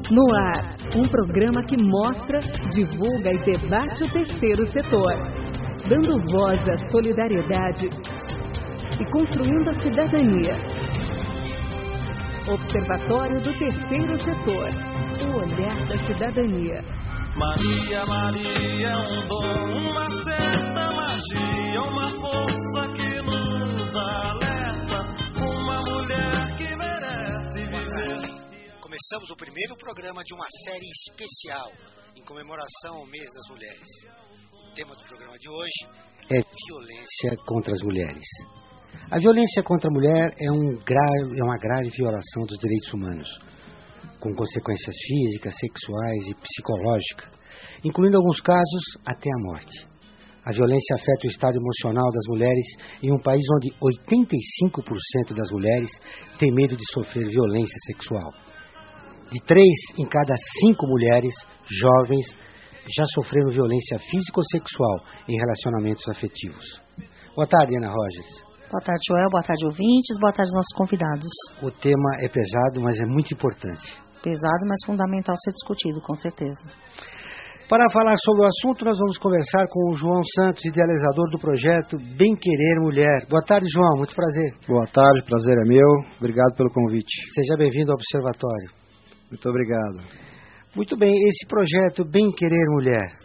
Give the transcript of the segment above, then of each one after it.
No ar, um programa que mostra, divulga e debate o terceiro setor, dando voz à solidariedade e construindo a cidadania. Observatório do Terceiro Setor, o olhar da cidadania. Maria, Maria é um dom, uma certa magia, uma força que nos alerta, uma mulher que merece viver. Começamos o primeiro programa de uma série especial em comemoração ao Mês das Mulheres. O tema do programa de hoje é violência contra as mulheres. A violência contra a mulher é uma grave violação dos direitos humanos, com consequências físicas, sexuais e psicológicas, incluindo em alguns casos até a morte. A violência afeta o estado emocional das mulheres em um país onde 85% das mulheres têm medo de sofrer violência sexual. De 3 em cada 5 mulheres jovens já sofreram violência física ou sexual em relacionamentos afetivos. Boa tarde, Ana Rogers. Boa tarde, Joel. Boa tarde, ouvintes. Boa tarde, nossos convidados. O tema é pesado, mas é muito importante. Pesado, mas fundamental ser discutido, com certeza. Para falar sobre o assunto, nós vamos conversar com o João Santos, idealizador do projeto Bem Querer Mulher. Boa tarde, João. Muito prazer. Boa tarde, prazer é meu. Obrigado pelo convite. Seja bem-vindo ao Observatório. Muito obrigado. Muito bem, esse projeto Bem Querer Mulher.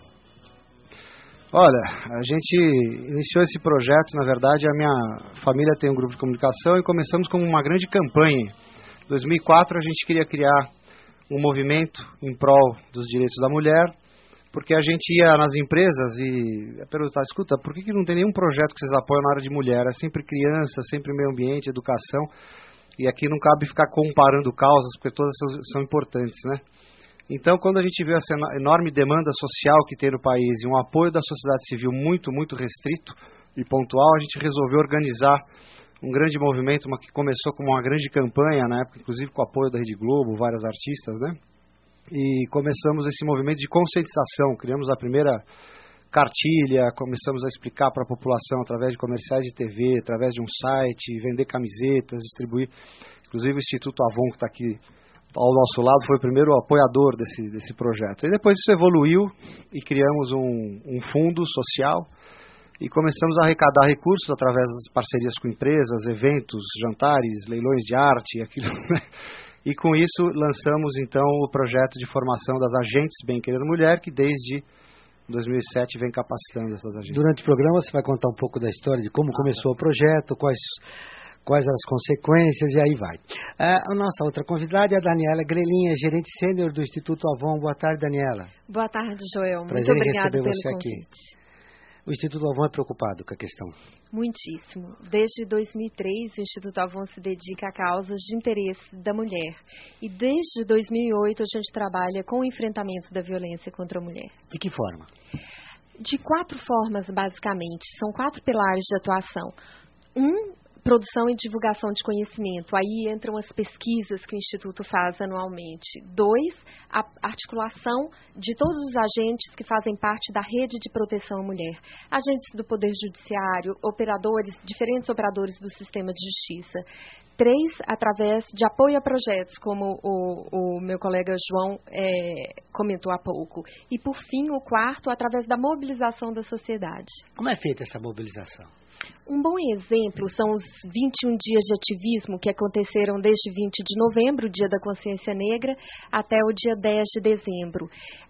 Olha, a gente iniciou esse projeto, na verdade, a minha família tem um grupo de comunicação e começamos com uma grande campanha. Em 2004 a gente queria criar um movimento em prol dos direitos da mulher, porque a gente ia nas empresas e perguntar, escuta, por que não tem nenhum projeto que vocês apoiam na área de mulher? É sempre criança, sempre meio ambiente, educação, e aqui não cabe ficar comparando causas, porque todas são importantes, né? Então, quando a gente viu essa enorme demanda social que tem no país e um apoio da sociedade civil muito, muito restrito e pontual, a gente resolveu organizar um grande movimento, que começou como uma grande campanha, na época, inclusive com o apoio da Rede Globo, várias artistas, né? E começamos esse movimento de conscientização, criamos a primeira cartilha, começamos a explicar para a população através de comerciais de TV, através de um site, vender camisetas, distribuir. Inclusive o Instituto Avon, que está aqui ao nosso lado, foi o primeiro apoiador desse projeto. E depois isso evoluiu e criamos um fundo social e começamos a arrecadar recursos através das parcerias com empresas, eventos, jantares, leilões de arte, aquilo, né? E com isso lançamos então o projeto de formação das agentes Bem Querer Mulher, que desde 2007 vem capacitando essas agentes. Durante o programa você vai contar um pouco da história de como começou o projeto, quais as consequências, e aí vai. A nossa outra convidada é a Daniela Grelinha, gerente sênior do Instituto Avon. Boa tarde, Daniela. Boa tarde, Joel. Prazer Muito obrigada pelo você convite. Aqui. O Instituto Avon é preocupado com a questão? Muitíssimo. Desde 2003, o Instituto Avon se dedica a causas de interesse da mulher. E desde 2008, a gente trabalha com o enfrentamento da violência contra a mulher. De que forma? De 4 formas, basicamente. São 4 pilares de atuação. Produção e divulgação de conhecimento. Aí entram as pesquisas que o Instituto faz anualmente. 2, a articulação de todos os agentes que fazem parte da rede de proteção à mulher. Agentes do Poder Judiciário, diferentes operadores do sistema de justiça. 3, através de apoio a projetos, como o meu colega João comentou há pouco. E, por fim, o 4, através da mobilização da sociedade. Como é feita essa mobilização? Um bom exemplo são os 21 dias de ativismo que aconteceram desde 20 de novembro, o Dia da Consciência Negra, até o dia 10 de dezembro.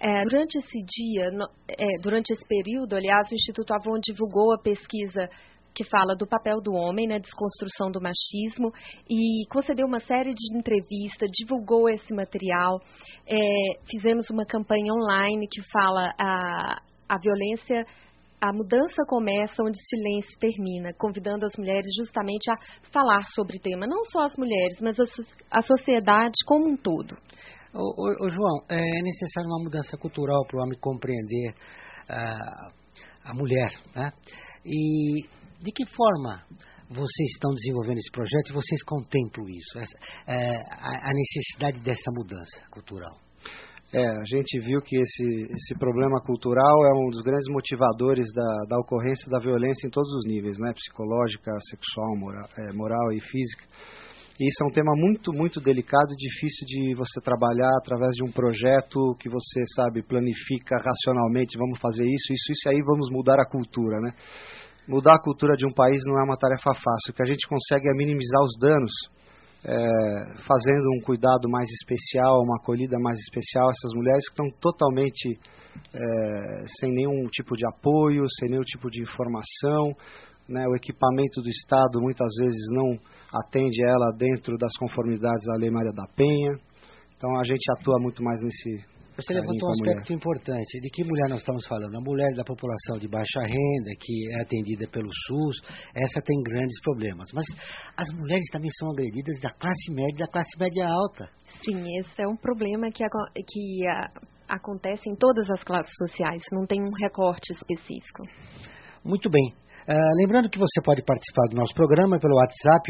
Durante esse período, aliás, o Instituto Avon divulgou a pesquisa que fala do papel do homem na desconstrução do machismo e concedeu uma série de entrevistas, divulgou esse material. Fizemos uma campanha online que fala a violência. A mudança começa onde o silêncio termina, convidando as mulheres justamente a falar sobre o tema. Não só as mulheres, mas a sociedade como um todo. João, é necessária uma mudança cultural para o homem compreender a mulher, né? E de que forma vocês estão desenvolvendo esse projeto e vocês contemplam isso, a necessidade dessa mudança cultural? A gente viu que esse problema cultural é um dos grandes motivadores da ocorrência da violência em todos os níveis, né? Psicológica, sexual, moral e física. E isso é um tema muito, muito delicado e difícil de você trabalhar através de um projeto que você, sabe, planifica racionalmente, vamos fazer isso, e aí vamos mudar a cultura, né? Mudar a cultura de um país não é uma tarefa fácil. O que a gente consegue é minimizar os danos, fazendo um cuidado mais especial, uma acolhida mais especial a essas mulheres que estão totalmente sem nenhum tipo de apoio, sem nenhum tipo de informação, né? O equipamento do Estado muitas vezes não atende ela dentro das conformidades da Lei Maria da Penha. Então a gente atua muito mais nesse... Você levantou um aspecto importante. De que mulher nós estamos falando? A mulher da população de baixa renda, que é atendida pelo SUS, essa tem grandes problemas. Mas as mulheres também são agredidas da classe média e da classe média alta. Sim, esse é um problema que acontece em todas as classes sociais, não tem um recorte específico. Muito bem. Lembrando que você pode participar do nosso programa pelo WhatsApp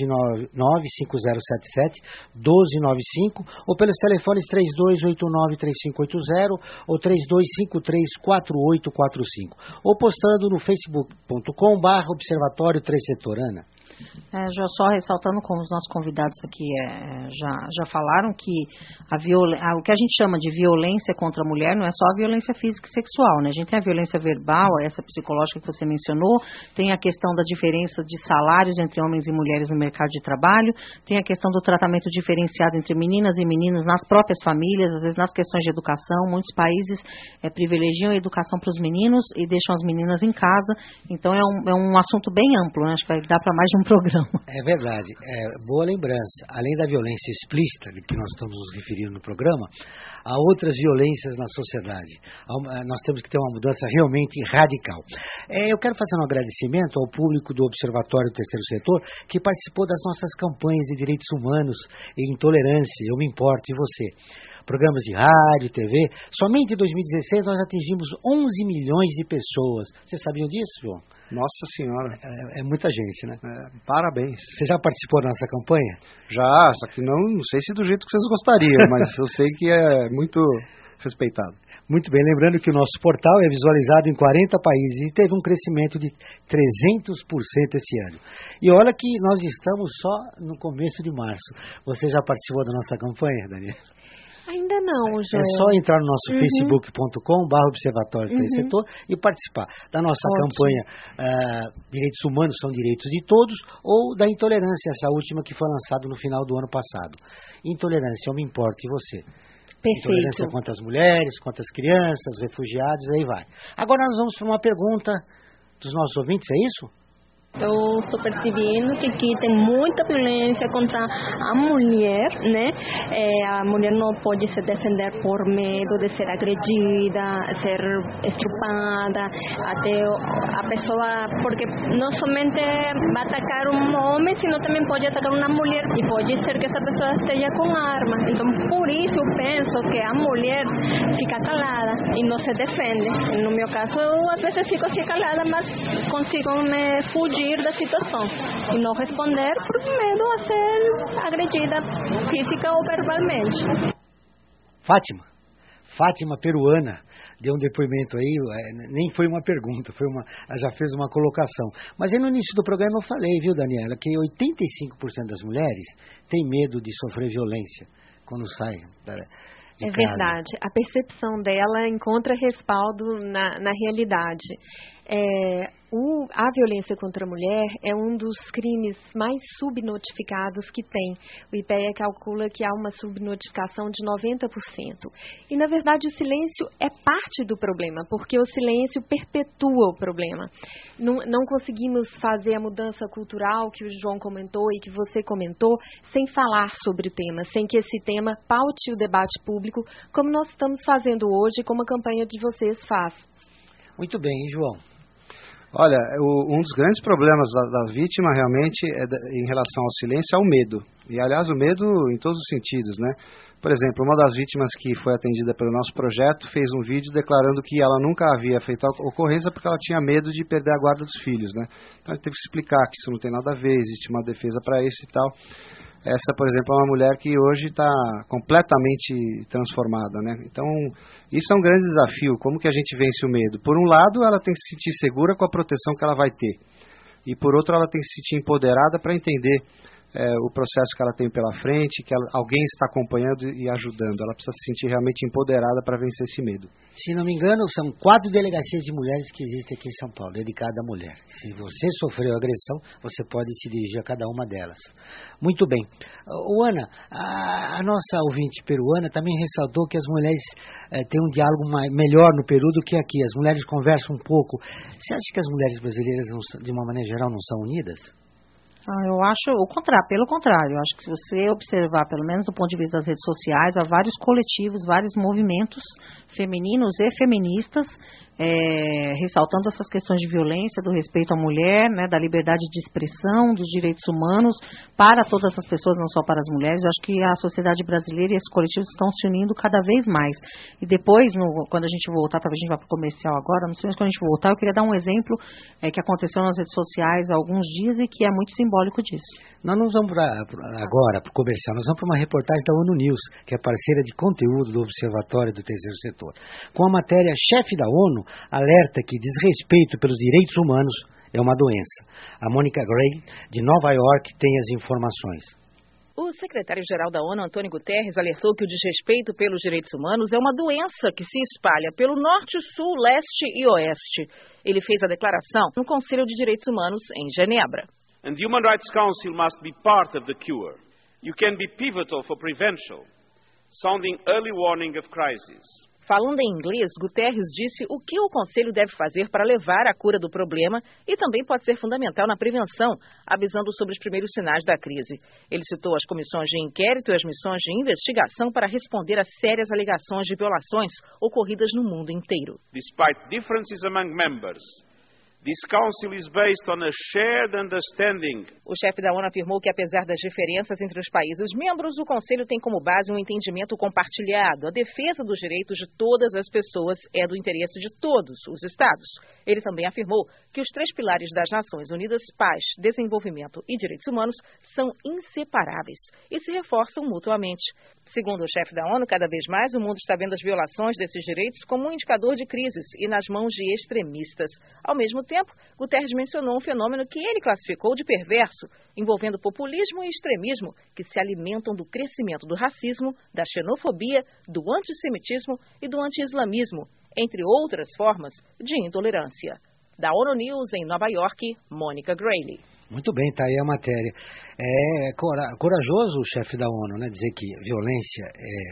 1199-5077-1295 ou pelos telefones 3289-3580 ou 3253-4845 ou postando no facebook.com/Observatório Três Setor. Ana. Já só ressaltando, como os nossos convidados aqui já falaram, que o que a gente chama de violência contra a mulher não é só a violência física e sexual, né? A gente tem a violência verbal, essa psicológica que você mencionou, tem a questão da diferença de salários entre homens e mulheres no mercado de trabalho, tem a questão do tratamento diferenciado entre meninas e meninos nas próprias famílias, às vezes nas questões de educação. Muitos países privilegiam a educação para os meninos e deixam as meninas em casa. Então é um assunto bem amplo, né? Acho que vai dar para mais de um programa. É verdade, boa lembrança. Além da violência explícita, de que nós estamos nos referindo no programa, há outras violências na sociedade. Nós temos que ter uma mudança realmente radical. Eu quero fazer um agradecimento ao público do Observatório Terceiro Setor, que participou das nossas campanhas de direitos humanos e intolerância. Eu me importo, e você? Programas de rádio, TV. Somente em 2016 nós atingimos 11 milhões de pessoas. Vocês sabiam disso, João? Nossa Senhora. É muita gente, né? Parabéns. Você já participou da nossa campanha? Já, só que não sei se do jeito que vocês gostariam, mas eu sei que é muito respeitado. Muito bem, lembrando que o nosso portal é visualizado em 40 países e teve um crescimento de 300% esse ano. E olha que nós estamos só no começo de março. Você já participou da nossa campanha, Daniela? Ainda não, João. É só entrar no nosso facebook.com/Observatório Três Setor e participar da nossa campanha Direitos Humanos são Direitos de Todos, ou da Intolerância, essa última que foi lançada no final do ano passado. Intolerância, eu me importo, e você? Perfeito. Intolerância contra as mulheres, contra as crianças, refugiados, aí vai. Agora nós vamos para uma pergunta dos nossos ouvintes, é isso? Eu estou percebendo que aqui tem muita violência contra a mulher, né? A mulher não pode se defender por medo de ser agredida, ser estrupada, até a pessoa, porque não somente vai atacar um homem, sino também pode atacar uma mulher, e pode ser que essa pessoa esteja com arma. Então, por isso eu penso que a mulher fica calada e não se defende. No meu caso, eu às vezes fico assim calada, mas consigo me fugir da situação e não responder por medo a ser agredida física ou verbalmente. Fátima peruana deu um depoimento aí, nem foi uma pergunta, ela já fez uma colocação. Mas aí no início do programa eu falei, viu, Daniela, que 85% das mulheres têm medo de sofrer violência quando saem de casa. Verdade, a percepção dela encontra respaldo na realidade. A violência contra a mulher é um dos crimes mais subnotificados que tem. O IPEA calcula que há uma subnotificação de 90%. E, na verdade, o silêncio é parte do problema, porque o silêncio perpetua o problema. Não conseguimos fazer a mudança cultural que o João comentou e que você comentou sem falar sobre o tema, sem que esse tema paute o debate público, como nós estamos fazendo hoje, como a campanha de vocês faz. Muito bem, João? Olha, um dos grandes problemas da vítima realmente em relação ao silêncio é o medo. E, aliás, o medo em todos os sentidos, né? Por exemplo, uma das vítimas que foi atendida pelo nosso projeto fez um vídeo declarando que ela nunca havia feito a ocorrência porque ela tinha medo de perder a guarda dos filhos, né? Então, a gente teve que explicar que isso não tem nada a ver, existe uma defesa para isso e tal. Essa, por exemplo, é uma mulher que hoje está completamente transformada, né? Então, isso é um grande desafio. Como que a gente vence o medo? Por um lado, ela tem que se sentir segura com a proteção que ela vai ter. E, por outro, ela tem que se sentir empoderada para entender o processo que ela tem pela frente, que alguém está acompanhando e ajudando. Ela precisa se sentir realmente empoderada para vencer esse medo. Se não me engano, são 4 delegacias de mulheres que existem aqui em São Paulo, dedicada à mulher. Se você sofreu agressão, você pode se dirigir a cada uma delas. Muito bem. Ana, a nossa ouvinte peruana também ressaltou que as mulheres têm um diálogo melhor no Peru do que aqui. As mulheres conversam um pouco. Você acha que as mulheres brasileiras, de uma maneira geral, não são unidas? Eu acho pelo contrário. Eu acho que se você observar, pelo menos do ponto de vista das redes sociais, há vários coletivos, vários movimentos femininos e feministas ressaltando essas questões de violência, do respeito à mulher, né, da liberdade de expressão, dos direitos humanos para todas essas pessoas, não só para as mulheres. Eu acho que a sociedade brasileira e esses coletivos estão se unindo cada vez mais. E depois, quando a gente voltar, talvez a gente vá para o comercial agora, não sei, mas quando a gente voltar, eu queria dar um exemplo que aconteceu nas redes sociais há alguns dias e que é muito simbólico disso. Nós não vamos agora para o comercial, nós vamos para uma reportagem da ONU News, que é parceira de conteúdo do Observatório do Terceiro Setor. Com a matéria Chefe da ONU alerta que desrespeito pelos direitos humanos é uma doença. A Monica Gray, de Nova York, tem as informações. O secretário-geral da ONU, Antônio Guterres, alertou que o desrespeito pelos direitos humanos é uma doença que se espalha pelo norte, sul, leste e oeste. Ele fez a declaração no Conselho de Direitos Humanos em Genebra. And the Human Rights Council must be part of the cure. You can be pivotal for prevention, sounding early warning of crisis. Falando em inglês, Guterres disse o que o Conselho deve fazer para levar à cura do problema e também pode ser fundamental na prevenção, avisando sobre os primeiros sinais da crise. Ele citou as comissões de inquérito e as missões de investigação para responder a sérias alegações de violações ocorridas no mundo inteiro. Despite differences among members, this council is based on a shared understanding. O chefe da ONU afirmou que, apesar das diferenças entre os países membros, o Conselho tem como base um entendimento compartilhado. A defesa dos direitos de todas as pessoas é do interesse de todos os Estados. Ele também afirmou que os 3 pilares das Nações Unidas, paz, desenvolvimento e direitos humanos, são inseparáveis e se reforçam mutuamente. Segundo o chefe da ONU, cada vez mais o mundo está vendo as violações desses direitos como um indicador de crises e nas mãos de extremistas. Ao mesmo tempo, Guterres mencionou um fenômeno que ele classificou de perverso, envolvendo populismo e extremismo, que se alimentam do crescimento do racismo, da xenofobia, do antissemitismo e do anti-islamismo, entre outras formas de intolerância. Da ONU News em Nova York, Monica Gray. Muito bem, tá aí a matéria. É corajoso o chefe da ONU, né, dizer que violência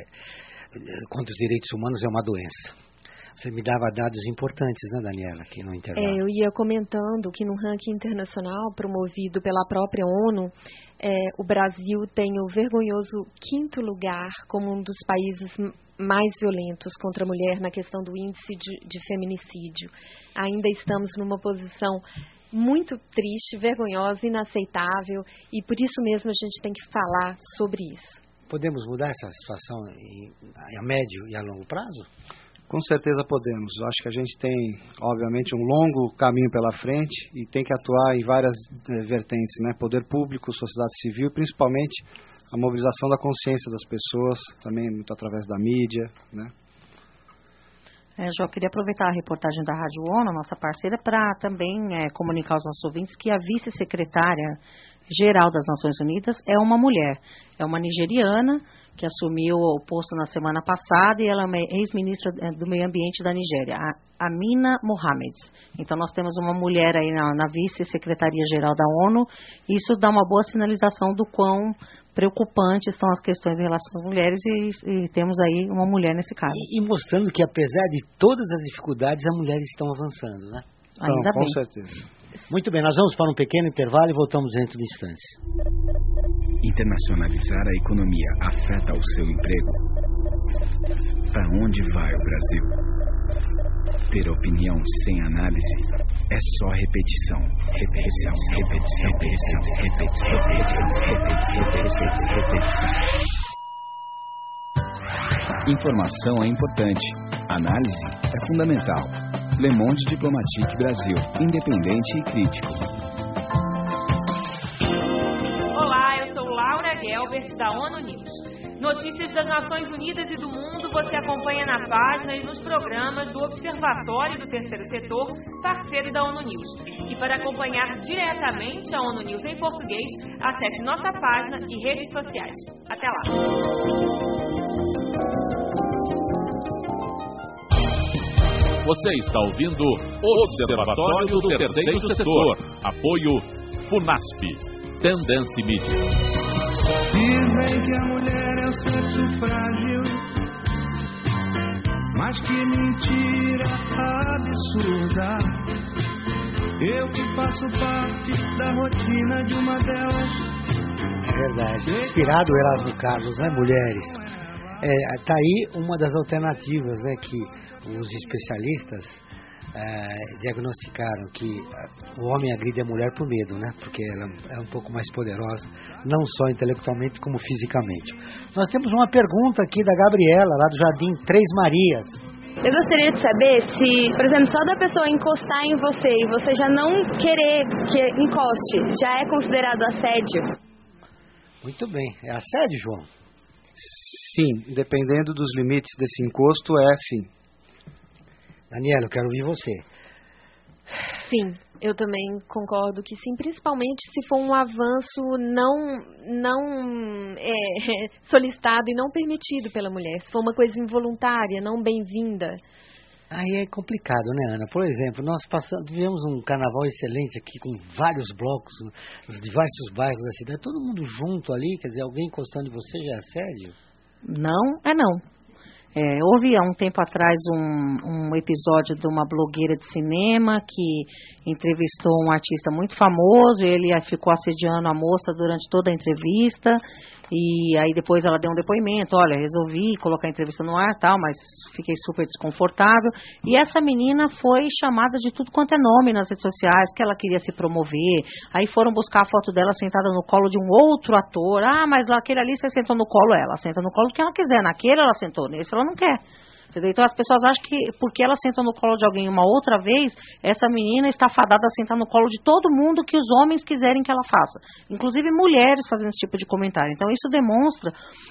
contra os direitos humanos é uma doença. Você me dava dados importantes, né, Daniela, aqui no intervalo. Eu ia comentando que no ranking internacional promovido pela própria ONU, o Brasil tem o vergonhoso 5º lugar como um dos países mais violentos contra a mulher na questão do índice de feminicídio. Ainda estamos numa posição muito triste, vergonhosa, inaceitável, e por isso mesmo a gente tem que falar sobre isso. Podemos mudar essa situação a médio e a longo prazo? Com certeza podemos. Eu acho que a gente tem, obviamente, um longo caminho pela frente e tem que atuar em várias vertentes, né? Poder público, sociedade civil, principalmente a mobilização da consciência das pessoas, também muito através da mídia, né? Eu queria aproveitar a reportagem da Rádio ONU, nossa parceira, para também comunicar aos nossos ouvintes que a vice-secretária geral das Nações Unidas é uma mulher, é uma nigeriana que assumiu o posto na semana passada e ela é uma ex-ministra do Meio Ambiente da Nigéria, a Amina Mohamed. Então nós temos uma mulher aí na vice-secretaria-geral da ONU, e isso dá uma boa sinalização do quão preocupantes estão as questões em relação às mulheres e temos aí uma mulher nesse caso. E mostrando que apesar de todas as dificuldades, as mulheres estão avançando, né? Ainda bem. Com certeza. Muito bem, nós vamos para um pequeno intervalo e voltamos dentro de instantes. Internacionalizar a economia afeta o seu emprego? Para onde vai o Brasil? Ter opinião sem análise é só repetição. Repetição, repetição, repetição, repetição, repetição, repetição, repetição. Informação é importante. Análise é fundamental. Le Monde Diplomatique Brasil, independente e crítico. Olá, eu sou Laura Gelbert, da ONU News. Notícias das Nações Unidas e do mundo você acompanha na página e nos programas do Observatório do Terceiro Setor, parceiro da ONU News. E para acompanhar diretamente a ONU News em português, acesse nossa página e redes sociais. Até lá! Você está ouvindo o Observatório do Terceiro Setor. Apoio FUNASP. Tendência Mídia. Dizem que a mulher é o sexo frágil, mas que mentira absurda. Eu que faço parte da rotina de uma delas. É verdade. Inspirado o Erasmo Carlos, né? Mulheres. Tá aí uma das alternativas, né? Que os especialistas diagnosticaram que o homem agride a mulher por medo, né? Porque ela é um pouco mais poderosa, não só intelectualmente como fisicamente. Nós temos uma pergunta aqui da Gabriela, lá do Jardim Três Marias. Eu gostaria de saber se, por exemplo, só da pessoa encostar em você e você já não querer que encoste, já é considerado assédio? Muito bem. É assédio, João? Sim, dependendo dos limites desse encosto, é sim. Daniela, eu quero ouvir você. Sim, eu também concordo que sim, principalmente se for um avanço não solicitado e não permitido pela mulher, se for uma coisa involuntária, não bem-vinda. Aí é complicado, né, Ana? Por exemplo, nós tivemos um carnaval excelente aqui com vários blocos nos diversos bairros da cidade, todo mundo junto ali, quer dizer, alguém encostando em você já é assédio? Não, não. Houve há um tempo atrás um episódio de uma blogueira de cinema que entrevistou um artista muito famoso, ele ficou assediando a moça durante toda a entrevista, e aí depois ela deu um depoimento, olha, resolvi colocar a entrevista no ar, tal, mas fiquei super desconfortável, e essa menina foi chamada de tudo quanto é nome nas redes sociais, que ela queria se promover, aí foram buscar a foto dela sentada no colo de um outro ator, mas aquele ali você sentou no colo, ela senta no colo do que ela quiser, naquele ela sentou, nesse ela não quer. Entendeu? Então as pessoas acham que porque ela senta no colo de alguém uma outra vez, essa menina está fadada a sentar no colo de todo mundo que os homens quiserem que ela faça. Inclusive mulheres fazendo esse tipo de comentário. Então isso demonstra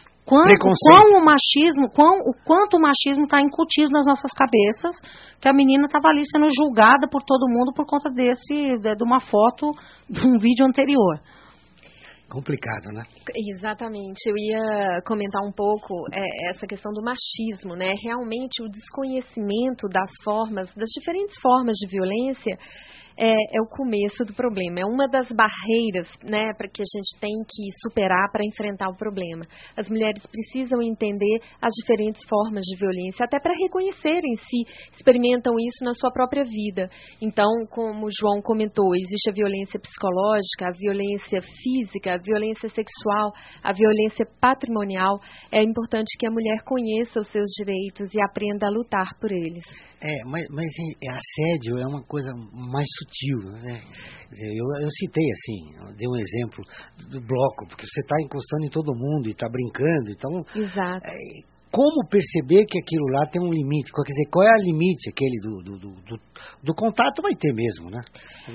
o quanto o machismo está incutido nas nossas cabeças, que a menina estava ali sendo julgada por todo mundo por conta de uma foto de um vídeo anterior. Complicado, né? Exatamente. Eu ia comentar um pouco essa questão do machismo, né? Realmente o desconhecimento das diferentes formas de violência é o começo do problema. É uma das barreiras, né, para que a gente tem que superar para enfrentar o problema. As mulheres precisam entender as diferentes formas de violência, até para reconhecerem se experimentam isso na sua própria vida. Então, como o João comentou, existe a violência psicológica, a violência física, a violência sexual, a violência patrimonial. É importante que a mulher conheça os seus direitos e aprenda a lutar por eles. Mas assédio é uma coisa mais sutil, né? Eu citei assim, eu dei um exemplo do bloco, porque você está encostando em todo mundo e está brincando, então... Exato. Como perceber que aquilo lá tem um limite? Quer dizer, qual é o limite aquele do contato? Vai ter mesmo, né?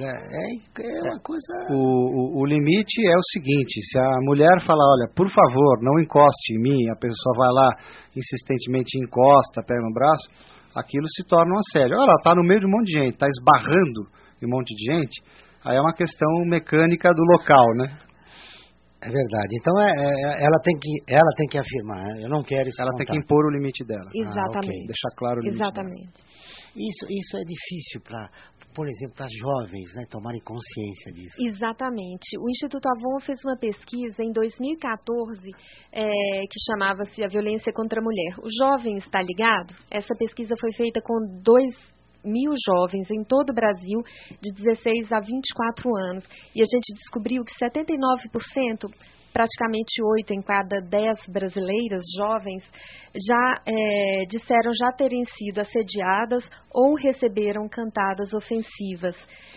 É uma coisa... O limite é o seguinte, se a mulher falar, olha, por favor, não encoste em mim, a pessoa vai lá, insistentemente encosta, pega no braço, aquilo se torna um assédio. Olha, ela está no meio de um monte de gente, está esbarrando em um monte de gente, aí é uma questão mecânica do local, né? É verdade. Então ela tem que afirmar, eu não quero esse Ela contato. tem que impor o limite dela. Exatamente. Okay. Deixar claro o limite Exatamente. dela. Isso é difícil para, por exemplo, para as jovens, né, tomarem consciência disso. Exatamente. O Instituto Avon fez uma pesquisa em 2014 que chamava-se A Violência contra a Mulher. O jovem está ligado? Essa pesquisa foi feita com 2.000 jovens em todo o Brasil, de 16 a 24 anos. E a gente descobriu que 79%, praticamente 8 em cada 10 brasileiras jovens, já disseram já terem sido assediadas ou receberam cantadas ofensivas.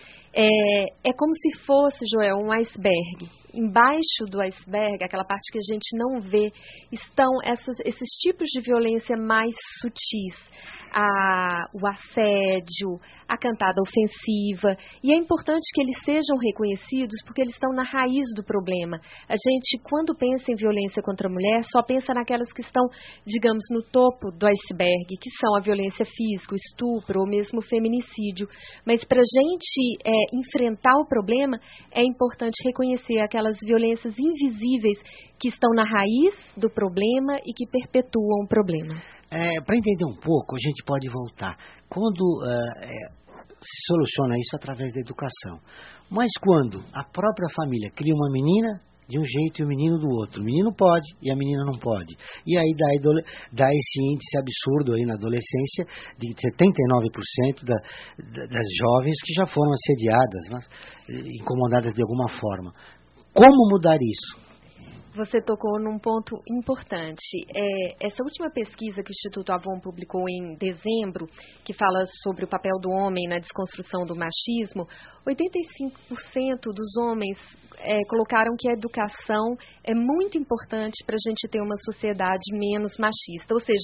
É como se fosse, Joel, um iceberg. Embaixo do iceberg, aquela parte que a gente não vê, estão esses tipos de violência mais sutis. o assédio, a cantada ofensiva. E é importante que eles sejam reconhecidos porque eles estão na raiz do problema. A gente, quando pensa em violência contra a mulher, só pensa naquelas que estão, digamos, no topo do iceberg, que são a violência física, o estupro ou mesmo o feminicídio. Mas para a gente enfrentar o problema, é importante reconhecer aquelas violências invisíveis que estão na raiz do problema e que perpetuam o problema. Para entender um pouco, a gente pode voltar. Quando se soluciona isso através da educação. Mas quando a própria família cria uma menina de um jeito e o menino do outro. O menino pode e a menina não pode. E aí dá esse índice absurdo aí na adolescência de 79% das jovens que já foram assediadas, né, incomodadas de alguma forma. Como mudar isso? Você tocou num ponto importante. Essa última pesquisa que o Instituto Avon publicou em dezembro, que fala sobre o papel do homem na desconstrução do machismo, 85% dos homens colocaram que a educação é muito importante para a gente ter uma sociedade menos machista. Ou seja,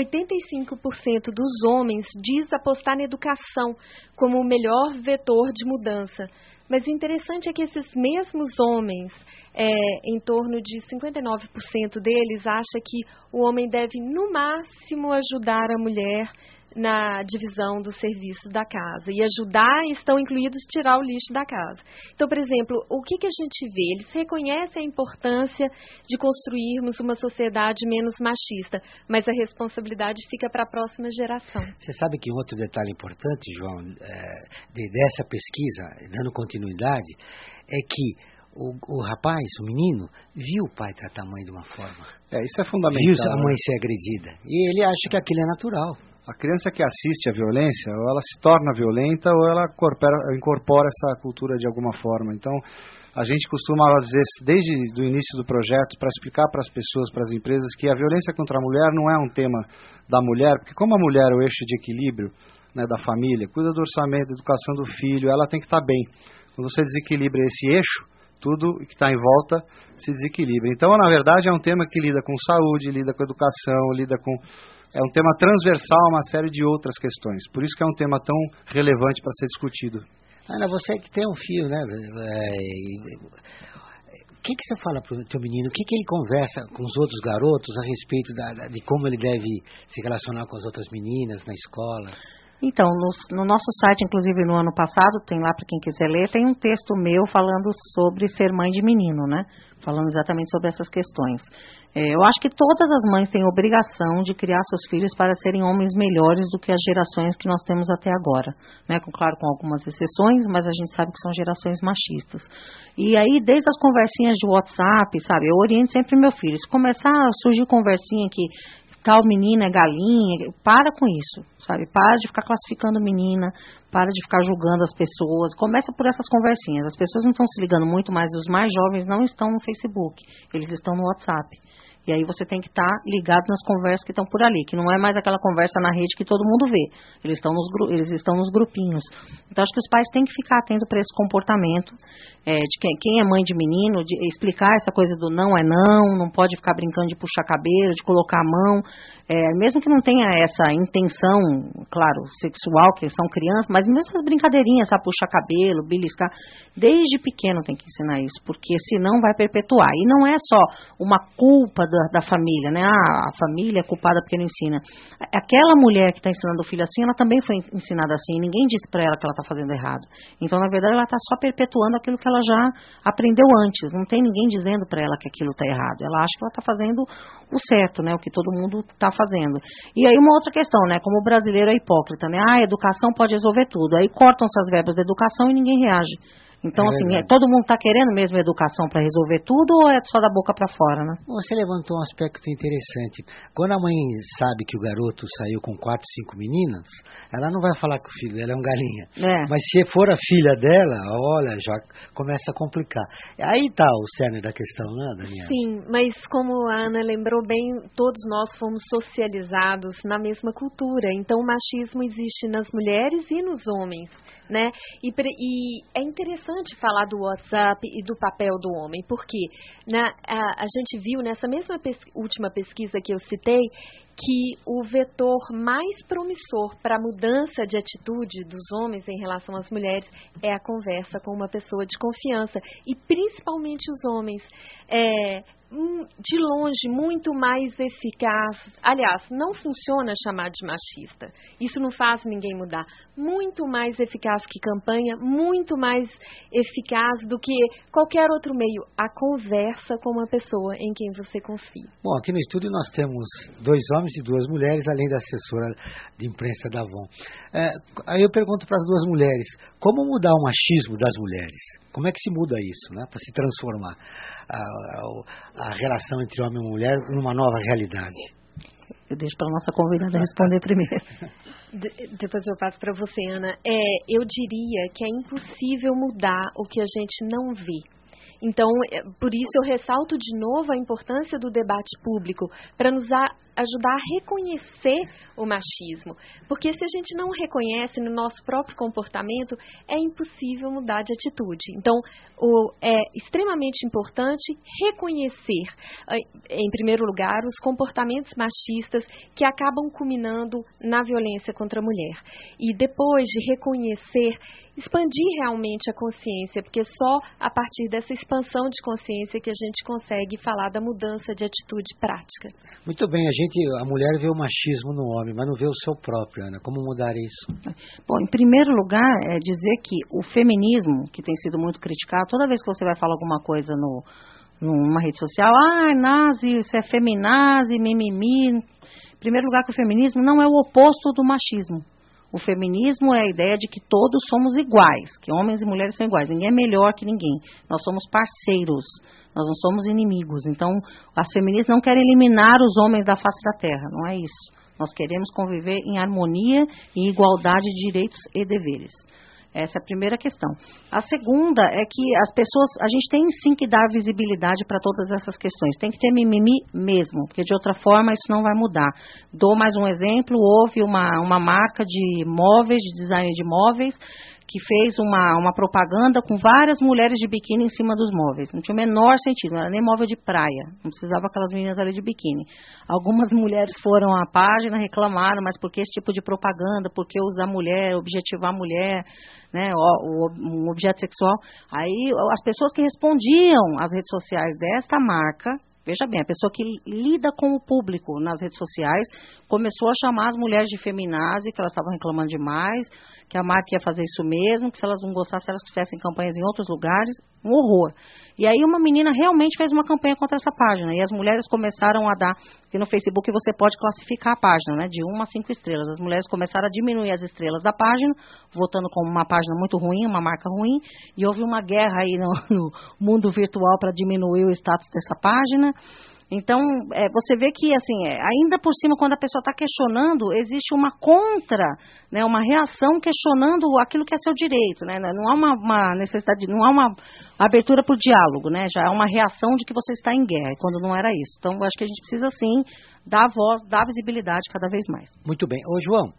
85% dos homens diz apostar na educação como o melhor vetor de mudança. Mas o interessante é que esses mesmos homens, em torno de 59% deles, acham que o homem deve, no máximo, ajudar a mulher na divisão dos serviços da casa. E ajudar estão incluídos tirar o lixo da casa. Então, por exemplo, o que a gente vê? Eles reconhecem a importância de construirmos uma sociedade menos machista, mas a responsabilidade fica para a próxima geração. Você sabe que um outro detalhe importante, João, dessa pesquisa, dando continuidade, é que o rapaz, o menino, viu o pai tratar a mãe de uma forma. Isso é fundamental. Viu a mãe ser agredida. E ele acha que aquilo é natural. A criança que assiste à violência, ou ela se torna violenta, ou ela incorpora essa cultura de alguma forma. Então, a gente costuma dizer, desde o início do projeto, para explicar para as pessoas, para as empresas, que a violência contra a mulher não é um tema da mulher, porque como a mulher é o eixo de equilíbrio, né, da família, cuida do orçamento, da educação do filho, ela tem que estar bem. Quando você desequilibra esse eixo, tudo que está em volta se desequilibra. Então, na verdade, é um tema que lida com saúde, lida com educação, é um tema transversal a uma série de outras questões. Por isso que é um tema tão relevante para ser discutido. Ana, você que tem um filho, né? O que você fala para o teu menino? O que ele conversa com os outros garotos a respeito de como ele deve se relacionar com as outras meninas na escola? Então, no nosso site, inclusive no ano passado, tem lá para quem quiser ler, tem um texto meu falando sobre ser mãe de menino, né? Falando exatamente sobre essas questões. Eu acho que todas as mães têm obrigação de criar seus filhos para serem homens melhores do que as gerações que nós temos até agora, né? Claro, com algumas exceções, mas a gente sabe que são gerações machistas. E aí, desde as conversinhas de WhatsApp, sabe, eu oriento sempre meu filho. Se começar a surgir conversinha que tal menina é galinha, para com isso, sabe? Para de ficar classificando menina, para de ficar julgando as pessoas. Começa por essas conversinhas. As pessoas não estão se ligando muito, mas os mais jovens não estão no Facebook, eles estão no WhatsApp. E aí você tem que estar ligado nas conversas que estão por ali, que não é mais aquela conversa na rede que todo mundo vê. Eles estão nos grupinhos. Então, acho que os pais têm que ficar atentos para esse comportamento de quem é mãe de menino, de explicar essa coisa do não é não pode ficar brincando de puxar cabelo, de colocar a mão. Mesmo que não tenha essa intenção, claro, sexual, que são crianças, mas mesmo essas brincadeirinhas, sabe, puxar cabelo, beliscar, desde pequeno tem que ensinar isso, porque senão vai perpetuar. E não é só uma culpa da família, né? A família é culpada porque não ensina. Aquela mulher que está ensinando o filho assim, ela também foi ensinada assim, ninguém disse para ela que ela está fazendo errado. Então, na verdade, ela está só perpetuando aquilo que ela já aprendeu antes, não tem ninguém dizendo para ela que aquilo está errado. Ela acha que ela está fazendo o certo, né? O que todo mundo está fazendo. E aí uma outra questão, né? Como o brasileiro é hipócrita, né? A educação pode resolver tudo. Aí cortam-se as verbas da educação e ninguém reage. Então, todo mundo está querendo mesmo educação para resolver tudo ou é só da boca para fora, né? Você levantou um aspecto interessante. Quando a mãe sabe que o garoto saiu com 4, 5 meninas, ela não vai falar que o filho dela é um galinha. Mas se for a filha dela, olha, já começa a complicar. Aí está o cerne da questão, né, Daniela? Sim, mas como a Ana lembrou bem, todos nós fomos socializados na mesma cultura. Então, o machismo existe nas mulheres e nos homens, né? E é interessante falar do WhatsApp e do papel do homem, porque a gente viu nessa mesma última pesquisa que eu citei que o vetor mais promissor para a mudança de atitude dos homens em relação às mulheres é a conversa com uma pessoa de confiança. E principalmente os homens, de longe, muito mais eficaz. Aliás, não funciona chamar de machista. Isso não faz ninguém mudar. Muito mais eficaz que campanha, muito mais eficaz do que qualquer outro meio. A conversa com uma pessoa em quem você confia. Bom, aqui no estúdio nós temos 2 homens e 2 mulheres, além da assessora de imprensa da Avon. Aí eu pergunto para as 2 mulheres, como mudar o machismo das mulheres? Como é que se muda isso, né, para se transformar a relação entre homem e mulher numa nova realidade? Eu deixo para a nossa convidada responder primeiro. Depois eu passo para você, Ana. Eu diria que é impossível mudar o que a gente não vê. Então, por isso eu ressalto de novo a importância do debate público, para nos ajudar a reconhecer o machismo. Porque se a gente não reconhece no nosso próprio comportamento, é impossível mudar de atitude. Então, é extremamente importante reconhecer, em primeiro lugar, os comportamentos machistas que acabam culminando na violência contra a mulher. E depois de reconhecer, expandir realmente a consciência, porque só a partir dessa expansão de consciência que a gente consegue falar da mudança de atitude prática. Muito bem, a mulher vê o machismo no homem, mas não vê o seu próprio, Ana. Como mudar isso? Bom, em primeiro lugar, é dizer que o feminismo, que tem sido muito criticado, toda vez que você vai falar alguma coisa numa rede social, nazi, isso é feminazi, mimimi. Em primeiro lugar, que o feminismo não é o oposto do machismo. O feminismo é a ideia de que todos somos iguais, que homens e mulheres são iguais. Ninguém é melhor que ninguém. Nós somos parceiros, nós não somos inimigos. Então, as feministas não querem eliminar os homens da face da terra, não é isso. Nós queremos conviver em harmonia e igualdade de direitos e deveres. Essa é a primeira questão. A segunda é que as pessoas, a gente tem sim que dar visibilidade para todas essas questões. Tem que ter mimimi mesmo, porque de outra forma isso não vai mudar. Dou mais um exemplo, houve uma marca de móveis, de design de móveis, que fez uma propaganda com várias mulheres de biquíni em cima dos móveis. Não tinha o menor sentido, não era nem móvel de praia. Não precisava aquelas meninas ali de biquíni. Algumas mulheres foram à página, reclamaram, mas por que esse tipo de propaganda? Por que usar mulher, objetivar a mulher, né, um objeto sexual? Aí as pessoas que respondiam às redes sociais desta marca, veja bem, a pessoa que lida com o público nas redes sociais começou a chamar as mulheres de feminazi, que elas estavam reclamando demais, que a marca ia fazer isso mesmo, que se elas não gostassem, elas fizessem campanhas em outros lugares, um horror. E aí uma menina realmente fez uma campanha contra essa página, e as mulheres começaram a dar, porque no Facebook você pode classificar a página, né, de 1 a 5 estrelas. As mulheres começaram a diminuir as estrelas da página, votando como uma página muito ruim, uma marca ruim, e houve uma guerra aí no mundo virtual para diminuir o status dessa página. Então, você vê que, assim, ainda por cima, quando a pessoa está questionando, existe uma né, uma reação questionando aquilo que é seu direito, né? Não há uma necessidade, não há uma abertura para o diálogo, né? Já é uma reação de que você está em guerra, quando não era isso. Então, eu acho que a gente precisa, sim, dar voz, dar visibilidade cada vez mais. Muito bem. Ô, João,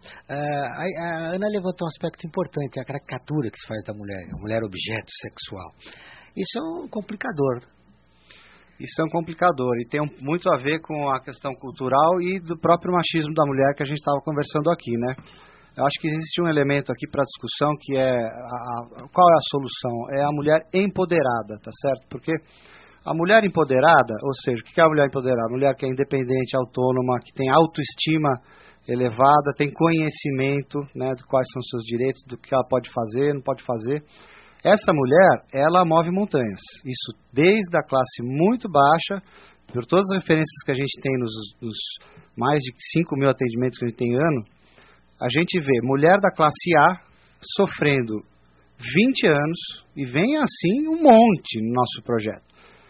a Ana levantou um aspecto importante, a caricatura que se faz da mulher, a mulher objeto sexual. Isso é um complicador. Isso é um complicador e tem muito a ver com a questão cultural e do próprio machismo da mulher que a gente estava conversando aqui, né? Eu acho que existe um elemento aqui para discussão que é qual é a solução? É a mulher empoderada, tá certo? Porque a mulher empoderada, ou seja, o que é a mulher empoderada? A mulher que é independente, autônoma, que tem autoestima elevada, tem conhecimento, né, de quais são os seus direitos, do que ela pode fazer, não pode fazer. Essa mulher, ela move montanhas. Isso desde a classe muito baixa, por todas as referências que a gente tem nos mais de 5 mil atendimentos que a gente tem ano, a gente vê mulher da classe A sofrendo 20 anos, e vem assim um monte no nosso projeto.